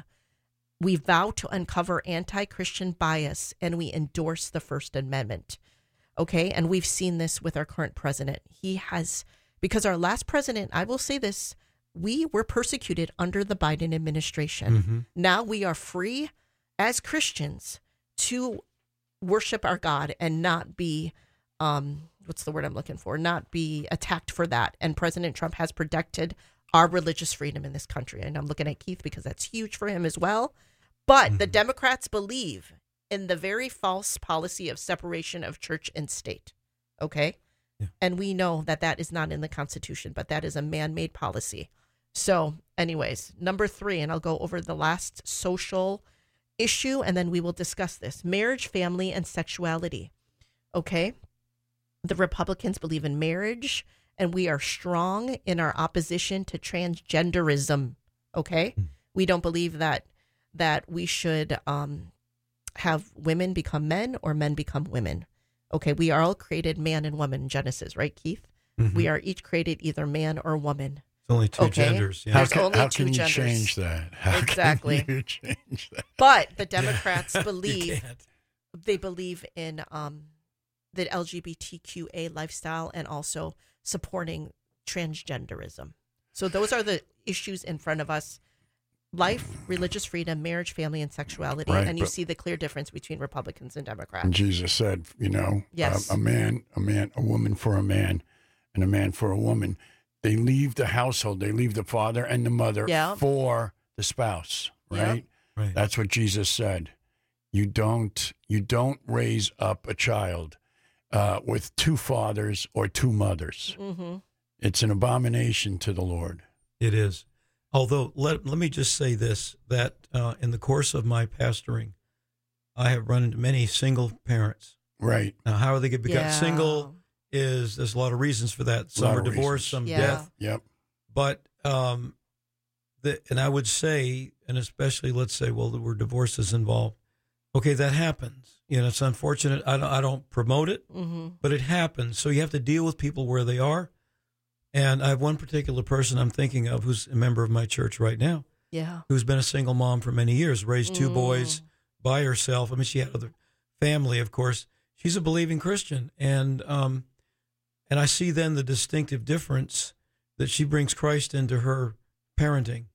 We vow to uncover anti-Christian bias, and we endorse the First Amendment. Okay. And we've seen this with our current president. He has, because our last president, I will say this, we were persecuted under the Biden administration. Mm-hmm. Now we are free as Christians to worship our God and not be, um, what's the word I'm looking for? Not be attacked for that. And President Trump has protected our religious freedom in this country. And I'm looking at Keith because that's huge for him as well. But mm-hmm. the Democrats believe in the very false policy of separation of church and state. Okay. Yeah. And we know that that is not in the Constitution, but that is a man-made policy. So anyways, number three, and I'll go over the last social issue, and then we will discuss this. Marriage, family, and sexuality. Okay. The Republicans believe in marriage, and we are strong in our opposition to transgenderism. Okay. Mm. We don't believe that that we should um, have women become men or men become women. Okay. We are all created man and woman in Genesis, right, Keith? Mm-hmm. We are each created either man or woman. It's only two okay. genders. Yeah. How can, only how two can you genders. change that? How exactly. Can you change that? But the Democrats believe they believe in um, the L G B T Q A lifestyle and also supporting transgenderism. So those are the issues in front of us: life, religious freedom, marriage, family, and sexuality. Right, and you see the clear difference between Republicans and Democrats. And Jesus said, you know, yes. a, a man, a man, a woman for a man, and a man for a woman. They leave the household. They leave the father and the mother yeah. for the spouse, right? Yeah. Right? That's what Jesus said. You don't you don't raise up a child uh, with two fathers or two mothers. Mm-hmm. It's an abomination to the Lord. It is. Although, let, let me just say this, that uh, in the course of my pastoring, I have run into many single parents. Right. Now, how they get become Yeah. single is, there's a lot of reasons for that. Some Lot are of divorced, reasons. some Yeah. death. Yep. But, um, the, and I would say, and especially let's say, well, there were divorces involved. Okay, that happens. You know, it's unfortunate. I don't, I don't promote it, Mm-hmm. but it happens. So you have to deal with people where they are. And I have one particular person I'm thinking of who's a member of my church right now, Yeah. who's been a single mom for many years, raised two Mm. boys by herself. I mean, she had other family, of course. She's a believing Christian. And, um, and I see then the distinctive difference that she brings Christ into her parenting.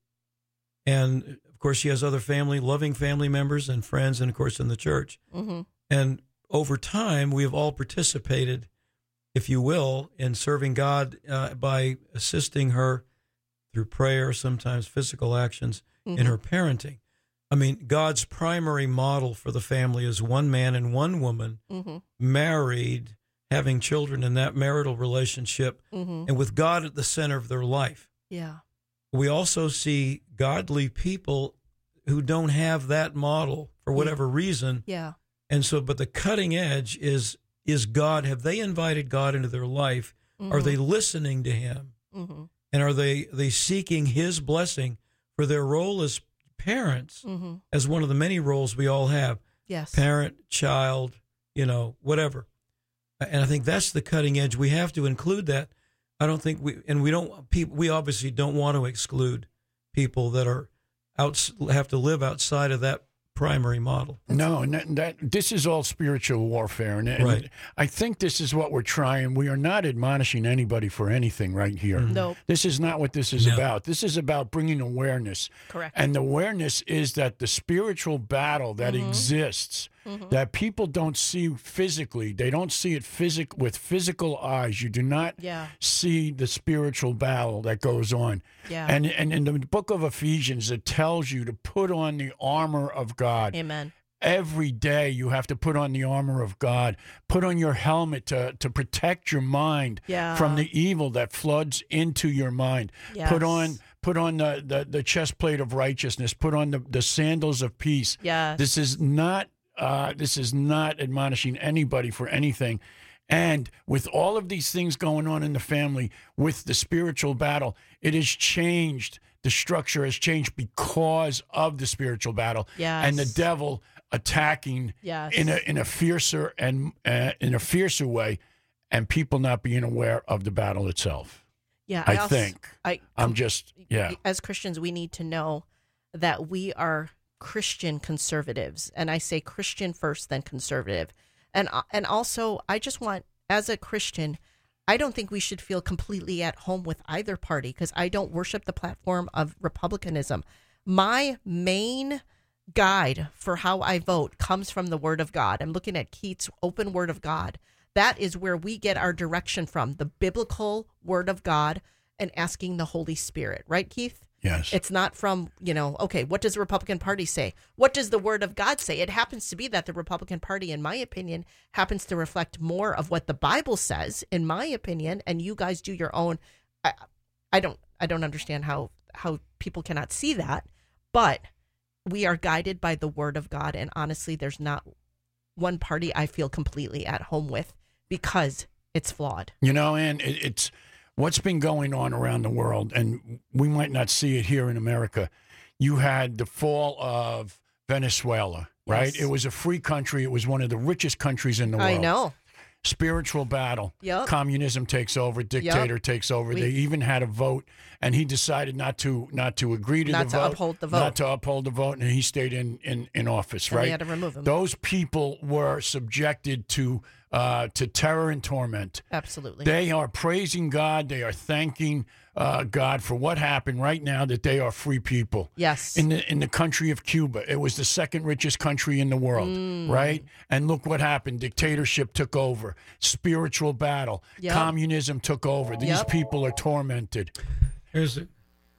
And of course, she has other family, loving family members and friends, and of course, in the church. Mm-hmm. And over time, we have all participated, if you will, in serving God uh, by assisting her through prayer, sometimes physical actions in her parenting. I mean, God's primary model for the family is one man and one woman Mm-hmm. married, having children in that marital relationship, Mm-hmm. and with God at the center of their life. Yeah. We also see godly people who don't have that model for whatever reason. Yeah. And so, but the cutting edge is, is God, have they invited God into their life? Are they listening to him? Mm-hmm. And are they, they seeking his blessing for their role as parents, Mm-hmm. as one of the many roles we all have, Yes. parent, child, you know, whatever. And I think that's the cutting edge. We have to include that. I don't think we, and we don't, people, we obviously don't want to exclude people that are out, have to live outside of that primary model. No, and that, that this is all spiritual warfare, and, and Right. I think this is what we're trying. We are not admonishing anybody for anything right here. Nope. This is not what this is No. about. This is about bringing awareness. Correct. And the awareness is that the spiritual battle that exists, that people don't see physically, they don't see it physic with physical eyes. You do not Yeah. see the spiritual battle that goes on. Yeah. And, and in the book of Ephesians, it tells you to put on the armor of God. Amen. Every day you have to put on the armor of God. Put on your helmet to, to protect your mind Yeah. from the evil that floods into your mind. Yes. Put on put on the, the, the chest plate of righteousness. Put on the, the sandals of peace. Yes. This is not uh, this is not admonishing anybody for anything. And with all of these things going on in the family, with the spiritual battle, it has changed. The structure has changed because of the spiritual battle, Yes. and the devil attacking Yes. in a in a fiercer and uh, in a fiercer way, and people not being aware of the battle itself. Yeah. I also- think. I I'm just yeah. As Christians, we need to know that we are Christian conservatives, and I say Christian first, then conservative, and and also I just want, as a Christian, I don't think we should feel completely at home with either party, because I don't worship the platform of Republicanism. My main guide for how I vote comes from the Word of God. I'm looking at Keith's Open Word of God. That is where we get our direction from, the biblical Word of God, and asking the Holy Spirit. Right, Keith? Yes. It's not from, you know, okay, what does the Republican Party say? What does the Word of God say? It happens to be that the Republican Party, in my opinion, happens to reflect more of what the Bible says, in my opinion, and you guys do your own. I, I don't I don't understand how, how people cannot see that, but we are guided by the Word of God, and honestly, there's not one party I feel completely at home with because it's flawed. You know, and it, it's what's been going on around the world, and we might not see it here in America. You had the fall of Venezuela, right? Yes. It was a free country. It was one of the richest countries in the world. I know. Spiritual battle. Yep. Communism takes over. Dictator Yep. takes over. We- they even had a vote, and he decided not to not to agree to Not the to vote, uphold the vote. not to uphold the vote, and he stayed in in, in office. And right? they had to remove him. Those people were subjected to uh, to terror and torment. Absolutely. They are praising God. They are thanking uh, God for what happened right now, that they are free people. Yes. In the in the country of Cuba, it was the second richest country in the world, Mm. right? And look what happened. Dictatorship took over. Spiritual battle. Yep. Communism took over. These Yep. people are tormented. Here's it.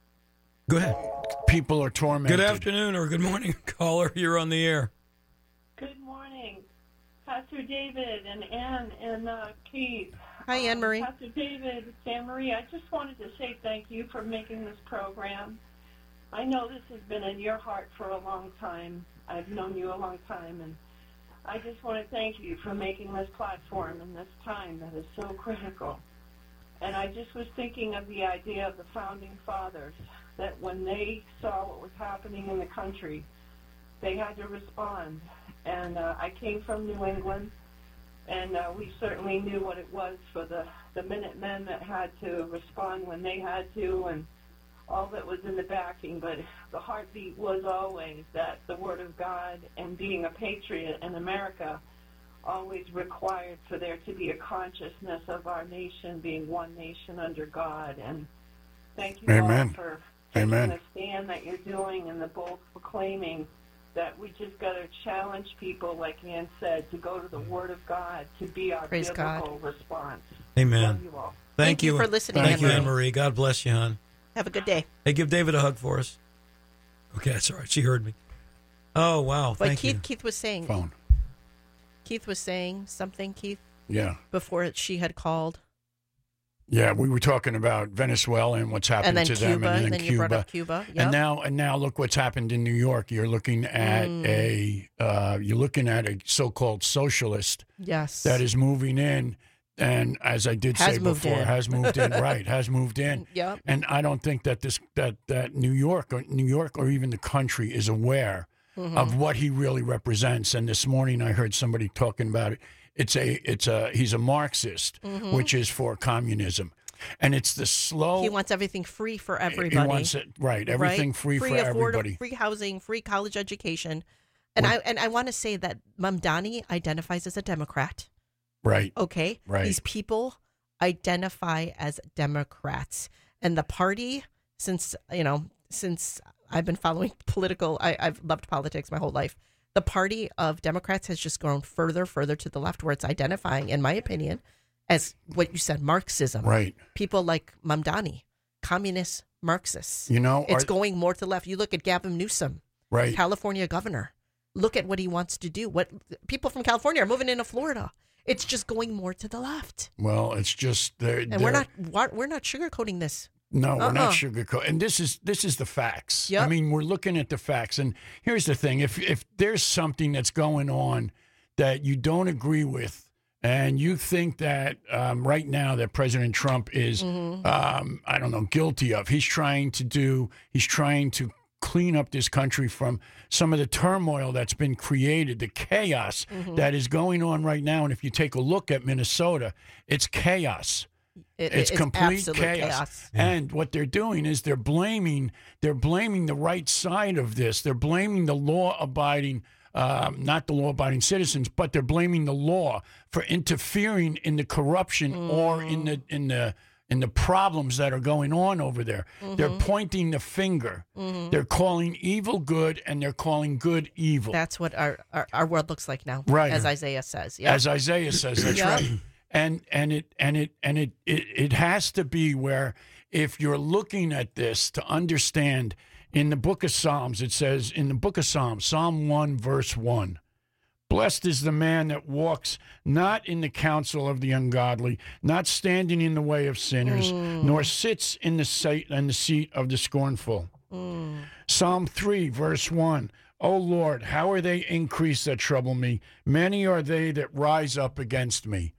Go ahead. People are tormented. Good afternoon or good morning, caller. You're on the air. Good morning, Pastor David and Ann and uh, Keith. Hi, Anne Marie. Um, Pastor David, it's Anne Marie. I just wanted to say thank you for making this program. I know this has been in your heart for a long time. I've known you a long time, and I just want to thank you for making this platform in this time that is so critical. And I just was thinking of the idea of the Founding Fathers, that when they saw what was happening in the country, they had to respond. And uh, I came from New England, and uh, we certainly knew what it was for the, the Minutemen that had to respond when they had to, and all that was in the backing. But the heartbeat was always that the Word of God and being a patriot in America always required for there to be a consciousness of our nation being one nation under God. And thank you Amen. all for taking Amen. the stand that you're doing and the bold proclaiming that we just got to challenge people, like Ann said, to go to the Word of God to be our Praise biblical response. Amen. Love you all. Thank, Thank you you for listening, Thank you, Anne-Marie. Anne-Marie. God bless you, hon. Have a good day. Hey, give David a hug for us. Okay, that's all right. She heard me. Oh, wow. But Thank Keith, you. Keith was saying, Phone. Keith was saying something, Keith, Yeah. before she had called. Yeah, we were talking about Venezuela and what's happened And then to Cuba, them, and and then, then you Cuba. brought up Cuba. Yep. And now, and now, look what's happened in New York. You're looking at Mm. a, uh, you're looking at a so-called socialist Yes. that is moving in, and as I did Has say moved before, in. has moved in. Right, has moved in. Yep. And I don't think that this, that that New York or New York or even the country is aware Mm-hmm. of what he really represents. And this morning, I heard somebody talking about it. It's a, it's a, he's a Marxist, Mm-hmm. which is for communism. And it's the slow. He wants everything free for everybody. He wants it right. Everything right? free, for affordable- everybody. Free housing, free college education. And I and I want to say that Mamdani identifies as a Democrat. Right. Okay. Right. These people identify as Democrats. And the party, since you know, since I've been following political I, I've loved politics my whole life. The party of Democrats has just grown further, further to the left, where it's identifying, in my opinion, as what you said, Marxism. Right. People like Mamdani, communist Marxists. You know, It's are- going more to the left. You look at Gavin Newsom, Right. California governor. Look at what he wants to do. What people from California are moving into Florida. It's just going more to the left. Well, it's just they're, And they're we're not we're we're not sugarcoating this. No, we're Uh-uh. not sugarcoat. And this is this is the facts. Yep. I mean, we're looking at the facts. And here's the thing: if if there's something that's going on that you don't agree with, and you think that um, right now that President Trump is, Mm-hmm. um, I don't know, guilty of, he's trying to do, he's trying to clean up this country from some of the turmoil that's been created, the chaos Mm-hmm. that is going on right now. And if you take a look at Minnesota, it's chaos. It, It's, it's complete absolute chaos. chaos. And what they're doing is they're blaming they're blaming the right side of this. They're blaming the law-abiding, um, not the law-abiding citizens, but they're blaming the law for interfering in the corruption or in the in the in the problems that are going on over there. They're pointing the finger. They're calling evil good, and they're calling good evil. That's what our, our, our world looks like now. Right. As Isaiah says. Yeah. As Isaiah says, that's Yep. right. And and it and it and it, it it has to be where if you're looking at this to understand, in the book of Psalms, it says in the book of Psalms, Psalm one verse one, blessed is the man that walks not in the counsel of the ungodly, not standing in the way of sinners, nor sits in the seat in the seat of the scornful. Psalm three verse one. O Lord, how are they increased that trouble me? Many are they that rise up against me.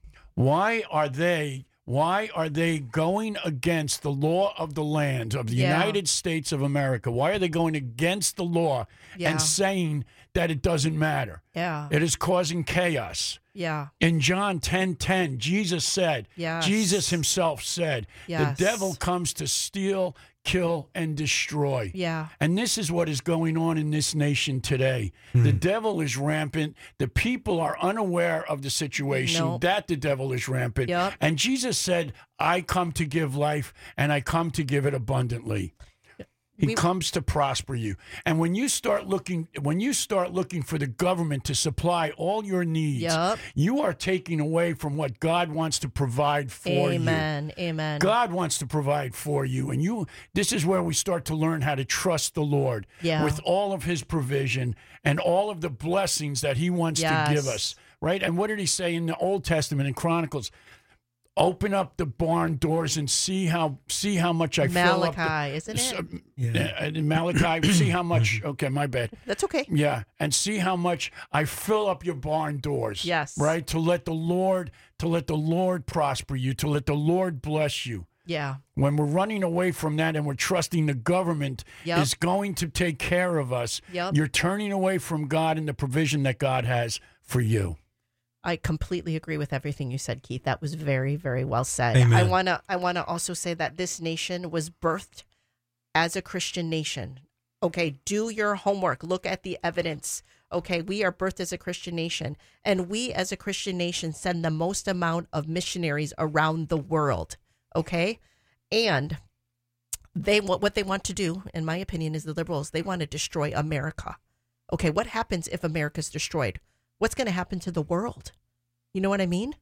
Why are they why are they going against the law of the land of the Yeah. United States of America? Why are they going against the law Yeah. and saying that it doesn't matter? Yeah. It is causing chaos. Yeah. In John ten ten, Jesus said, Yes. Jesus himself said, Yes. the devil comes to steal, kill, and destroy. Yeah. And this is what is going on in this nation today. The devil is rampant. The people are unaware of the situation Nope. that the devil is rampant. Yep. And Jesus said, I come to give life, and I come to give it abundantly. He We- comes to prosper you. And when you start looking when you start looking for the government to supply all your needs, Yep. you are taking away from what God wants to provide for you. Amen. Amen. God wants to provide for you, and you this is where we start to learn how to trust the Lord Yeah. with all of his provision and all of the blessings that he wants Yes. to give us, right? And what did he say in the Old Testament in Chronicles? Open up the barn doors and see how see how much I fill up. Malachi, the, isn't it? Yeah. Uh, in Malachi, see how much. Okay, my bad. That's okay. Yeah, and see how much I fill up your barn doors. Yes. Right, to let the Lord to let the Lord prosper you, to let the Lord bless you. Yeah. When we're running away from that and we're trusting the government Yep. is going to take care of us, Yep. you're turning away from God and the provision that God has for you. I completely agree with everything you said, Keith. That was very, very well said. Amen. I wanna I wanna also say that this nation was birthed as a Christian nation. Okay, do your homework. Look at the evidence. Okay, we are birthed as a Christian nation, and we as a Christian nation send the most amount of missionaries around the world. Okay, and they what what they want to do, in my opinion, is the liberals. They want to destroy America. Okay, what happens if America's destroyed? What's going to happen to the world? You know what I mean?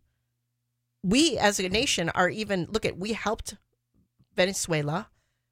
We as a nation are even, look at, we helped Venezuela.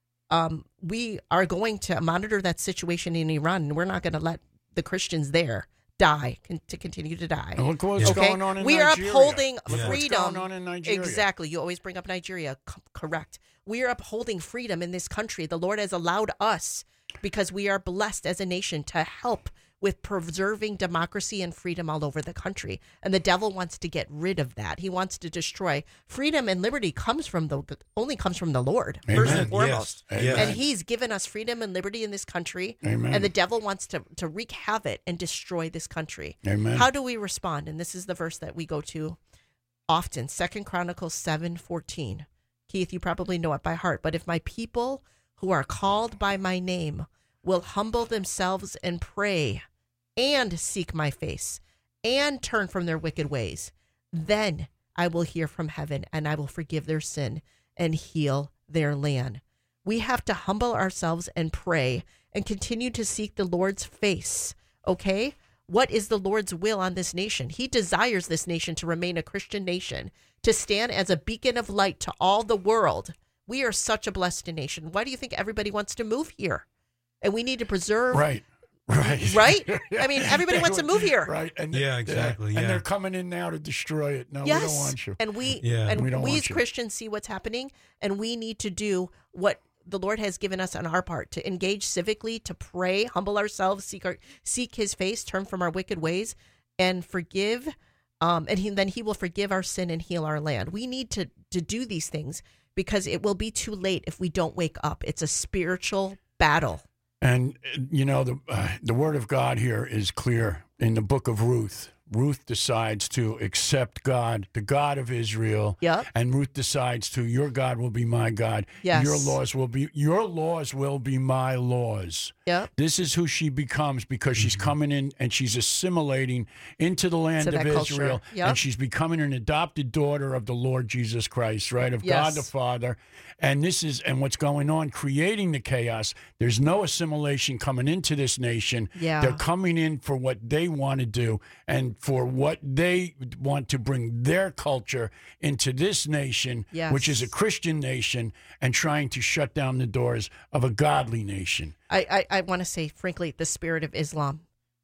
Um, we are going to monitor that situation in Iran, and we're not going to let the Christians there die, con- to continue to die. And look what's Okay? going on in we Nigeria. are upholding Look freedom. What's going on in Nigeria. Exactly. You always bring up Nigeria. C- correct. We are upholding freedom in this country. The Lord has allowed us, because we are blessed as a nation, to help with preserving democracy and freedom all over the country. And the devil wants to get rid of that. He wants to destroy. Freedom and liberty comes from the only comes from the Lord, first Amen. and foremost. Yes. Yes. And he's given us freedom and liberty in this country. Amen. And the devil wants to, to wreak havoc and destroy this country. Amen. How do we respond? And this is the verse that we go to often, Second Chronicles seven fourteen. Keith, you probably know it by heart. But if my people who are called by my name will humble themselves and pray and seek my face and turn from their wicked ways, then I will hear from heaven and I will forgive their sin and heal their land. We have to humble ourselves and pray and continue to seek the Lord's face. Okay? What is the Lord's will on this nation? He desires this nation to remain a Christian nation, to stand as a beacon of light to all the world. We are such a blessed nation. Why do you think everybody wants to move here? And we need to preserve. Right. Right. Right? I mean, everybody wants to move here. Right. And Yeah, exactly, And yeah. they're coming in now to destroy it. No, Yes. we don't want you. And we Yeah. and We we, don't want as you. Christians see what's happening, and we need to do what the Lord has given us on our part, to engage civically, to pray, humble ourselves, seek our seek his face, turn from our wicked ways, and forgive. Um, and he, then he will forgive our sin and heal our land. We need to to do these things, because it will be too late if we don't wake up. It's a spiritual battle. And, uh, you know, the uh, the word of God here is clear in the book of Ruth. Ruth decides to accept God, the God of Israel. Yep. And Ruth decides to, your God will be my God. Yes. Your laws will be your laws will be my laws. Yep. This is who she becomes, because she's coming in and she's assimilating into the land To of that culture. Israel. Yep. And she's becoming an adopted daughter of the Lord Jesus Christ, right? Of God Yes. the Father. And this is, and what's going on, creating the chaos. There's no assimilation coming into this nation. Yeah. They're coming in for what they want to do and for what they want to bring their culture into this nation, Yes. which is a Christian nation, and trying to shut down the doors of a godly nation. I, I, I want to say, frankly, the spirit of Islam,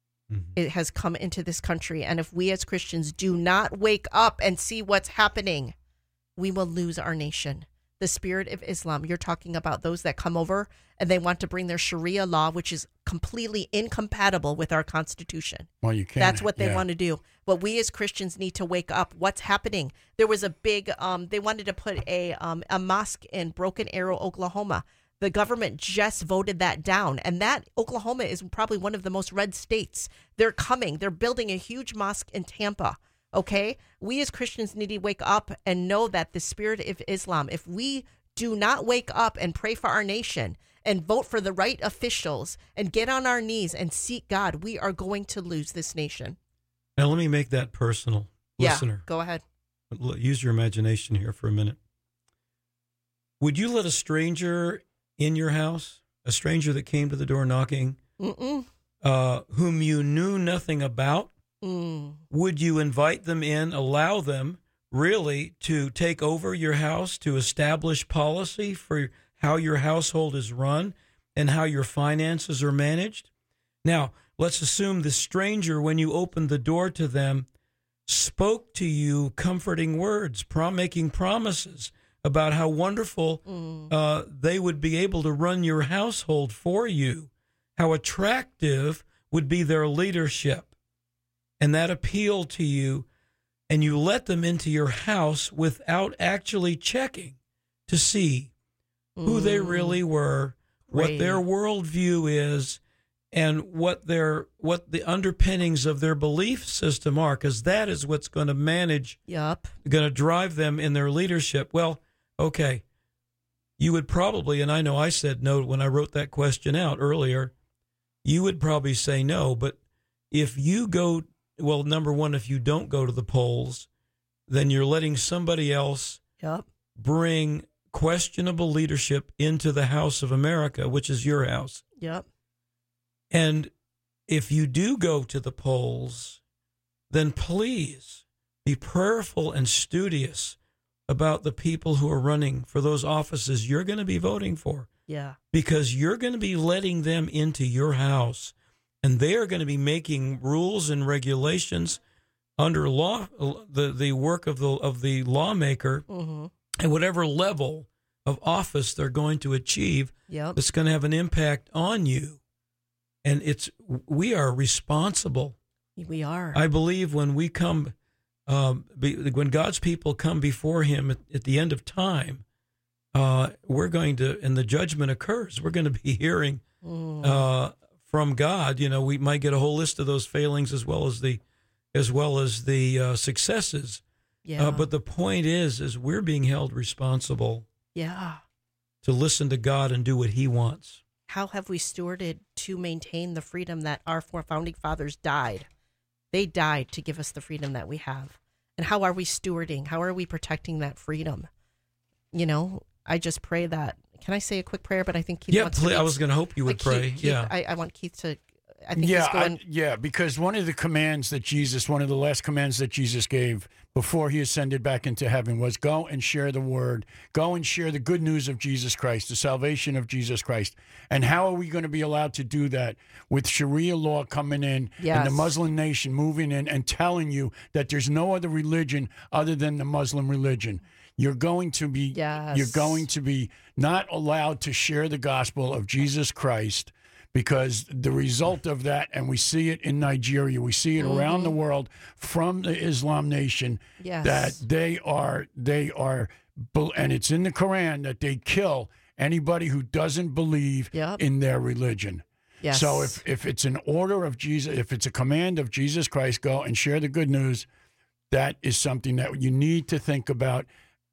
it has come into this country. And if we as Christians do not wake up and see what's happening, we will lose our nation. The spirit of Islam, you're talking about those that come over and they want to bring their Sharia law, which is completely incompatible with our Constitution. Well, you can't. That's what they yeah. want to do. But we as Christians need to wake up. What's happening? There was a big, um, they wanted to put a um, a mosque in Broken Arrow, Oklahoma. The government just voted that down. And that Oklahoma is probably one of the most red states. They're coming. They're building a huge mosque in Tampa. Okay? We as Christians need to wake up and know that the spirit of Islam, if we do not wake up and pray for our nation and vote for the right officials and get on our knees and seek God, we are going to lose this nation. Now, let me make that personal. Listener, Yeah, go ahead. l- use your imagination here for a minute. Would you let a stranger in your house, a stranger that came to the door knocking, Mm-mm. uh, whom you knew nothing about, Mm. would you invite them in, allow them really to take over your house, to establish policy for how your household is run and how your finances are managed? Now, let's assume the stranger, when you opened the door to them, spoke to you comforting words, prom- making promises about how wonderful Mm. uh, they would be able to run your household for you, how attractive would be their leadership. And that appealed to you, and you let them into your house without actually checking to see who they really were, what Right. their worldview is, and what their what the underpinnings of their belief system are, because that is what's going to manage, Yup. going to drive them in their leadership. Well, okay, you would probably, and I know I said no when I wrote that question out earlier, you would probably say no, but if you go, well, number one, if you don't go to the polls, then you're letting somebody else Yup. bring questionable leadership into the House of America, which is your house. Yup. And if you do go to the polls, then please be prayerful and studious about the people who are running for those offices you're going to be voting for, Yeah. because you're going to be letting them into your house, and they are going to be making rules and regulations under law, the, the work of the of the lawmaker, Mm-hmm. at whatever level of office they're going to achieve. Yep. That's going to have an impact on you. And it's we are responsible. We are. I believe when we come, um, be, when God's people come before Him at, at the end of time, uh, we're going to, and the judgment occurs, we're going to be hearing Mm. uh, from God. You know, we might get a whole list of those failings as well as the, as well as the uh, successes. yeah. Uh, but the point is, is we're being held responsible yeah. to listen to God and do what He wants. How have we stewarded to maintain the freedom that our four founding fathers died? They died to give us the freedom that we have. And how are we stewarding? How are we protecting that freedom? You know, I just pray that. Can I say a quick prayer? But I think Keith Yeah, wants please, to. I was going to hope you would Keith- pray. Keith, yeah. I, I want Keith to. I think yeah, he's going. I- yeah, because one of the commands that Jesus, one of the last commands that Jesus gave before he ascended back into heaven was go and share the word, go and share the good news of Jesus Christ, the salvation of Jesus Christ. And how are we going to be allowed to do that with Sharia law coming in and Yes. the Muslim nation moving in and telling you that there's no other religion other than the Muslim religion? You're going to be Yes. you're going to be not allowed to share the gospel of Jesus Christ, because the result of that, and we see it in Nigeria, we see it around the world from the Islam nation, Yes. that they are they are and it's in the Quran that they kill anybody who doesn't believe Yep. in their religion. Yes. So if, if it's an order of Jesus, if it's a command of Jesus Christ, go and share the good news, that is something that you need to think about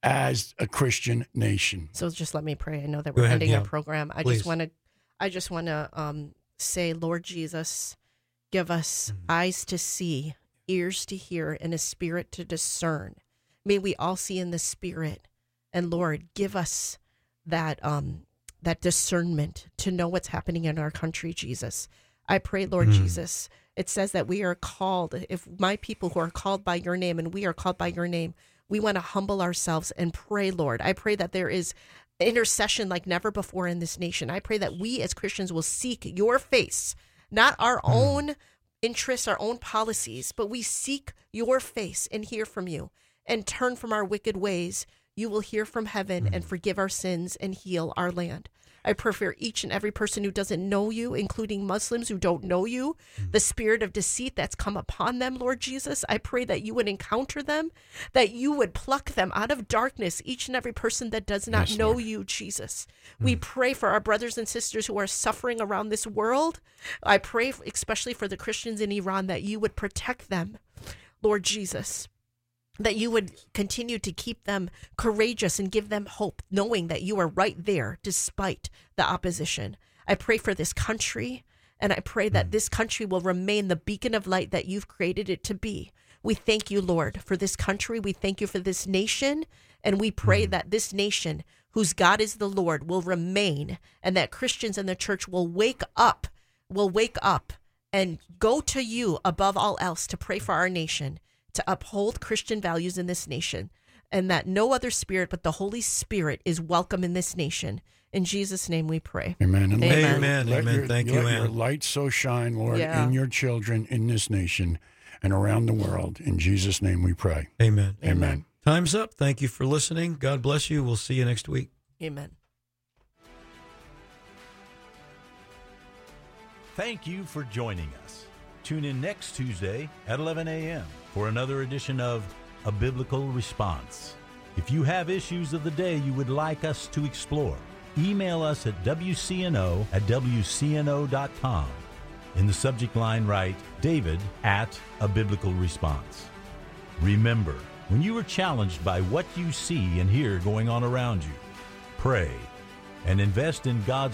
as a Christian nation. So just let me pray. I know that Go we're ahead, ending yeah. our program. I Please. just want to, I just want to um, say, Lord Jesus, give us eyes to see, ears to hear, and a spirit to discern. May we all see in the spirit, and Lord, give us that um, that discernment to know what's happening in our country, Jesus. I pray, Lord Mm. Jesus. It says that we are called. If my people who are called by Your name, and we are called by Your name, we want to humble ourselves and pray, Lord. I pray that there is intercession like never before in this nation. I pray that we as Christians will seek Your face, not our Mm. own interests, our own policies, but we seek Your face and hear from You and turn from our wicked ways. You will hear from heaven and forgive our sins and heal our land. I pray for each and every person who doesn't know You, including Muslims who don't know You, the spirit of deceit that's come upon them, Lord Jesus. I pray that You would encounter them, that You would pluck them out of darkness, each and every person that does not Yes, know Lord. You, Jesus. We pray for our brothers and sisters who are suffering around this world. I pray especially for the Christians in Iran that You would protect them, Lord Jesus. That You would continue to keep them courageous and give them hope, knowing that You are right there despite the opposition. I pray for this country, and I pray that this country will remain the beacon of light that You've created it to be. We thank You, Lord, for this country. We thank You for this nation, and we pray that this nation, whose God is the Lord, will remain, and that Christians in the church will wake up, will wake up and go to You above all else to pray for our nation, to uphold Christian values in this nation, and that no other spirit but the Holy Spirit is welcome in this nation. In Jesus' name we pray. Amen. And Amen. Amen. Let Amen. Your, Thank you, let Ann. your light so shine, Lord, Yeah. in Your children in this nation. and around the world. In Jesus' name we pray. Amen. Amen. Time's up. Thank you for listening. God bless you. We'll see you next week. Amen. Thank you for joining us. Tune in next Tuesday at eleven a.m. for another edition of A Biblical Response. If you have issues of the day you would like us to explore, email us at w c n o at w c n o dot com. In the subject line, write David at A Biblical Response. Remember, when you are challenged by what you see and hear going on around you, pray and invest in God's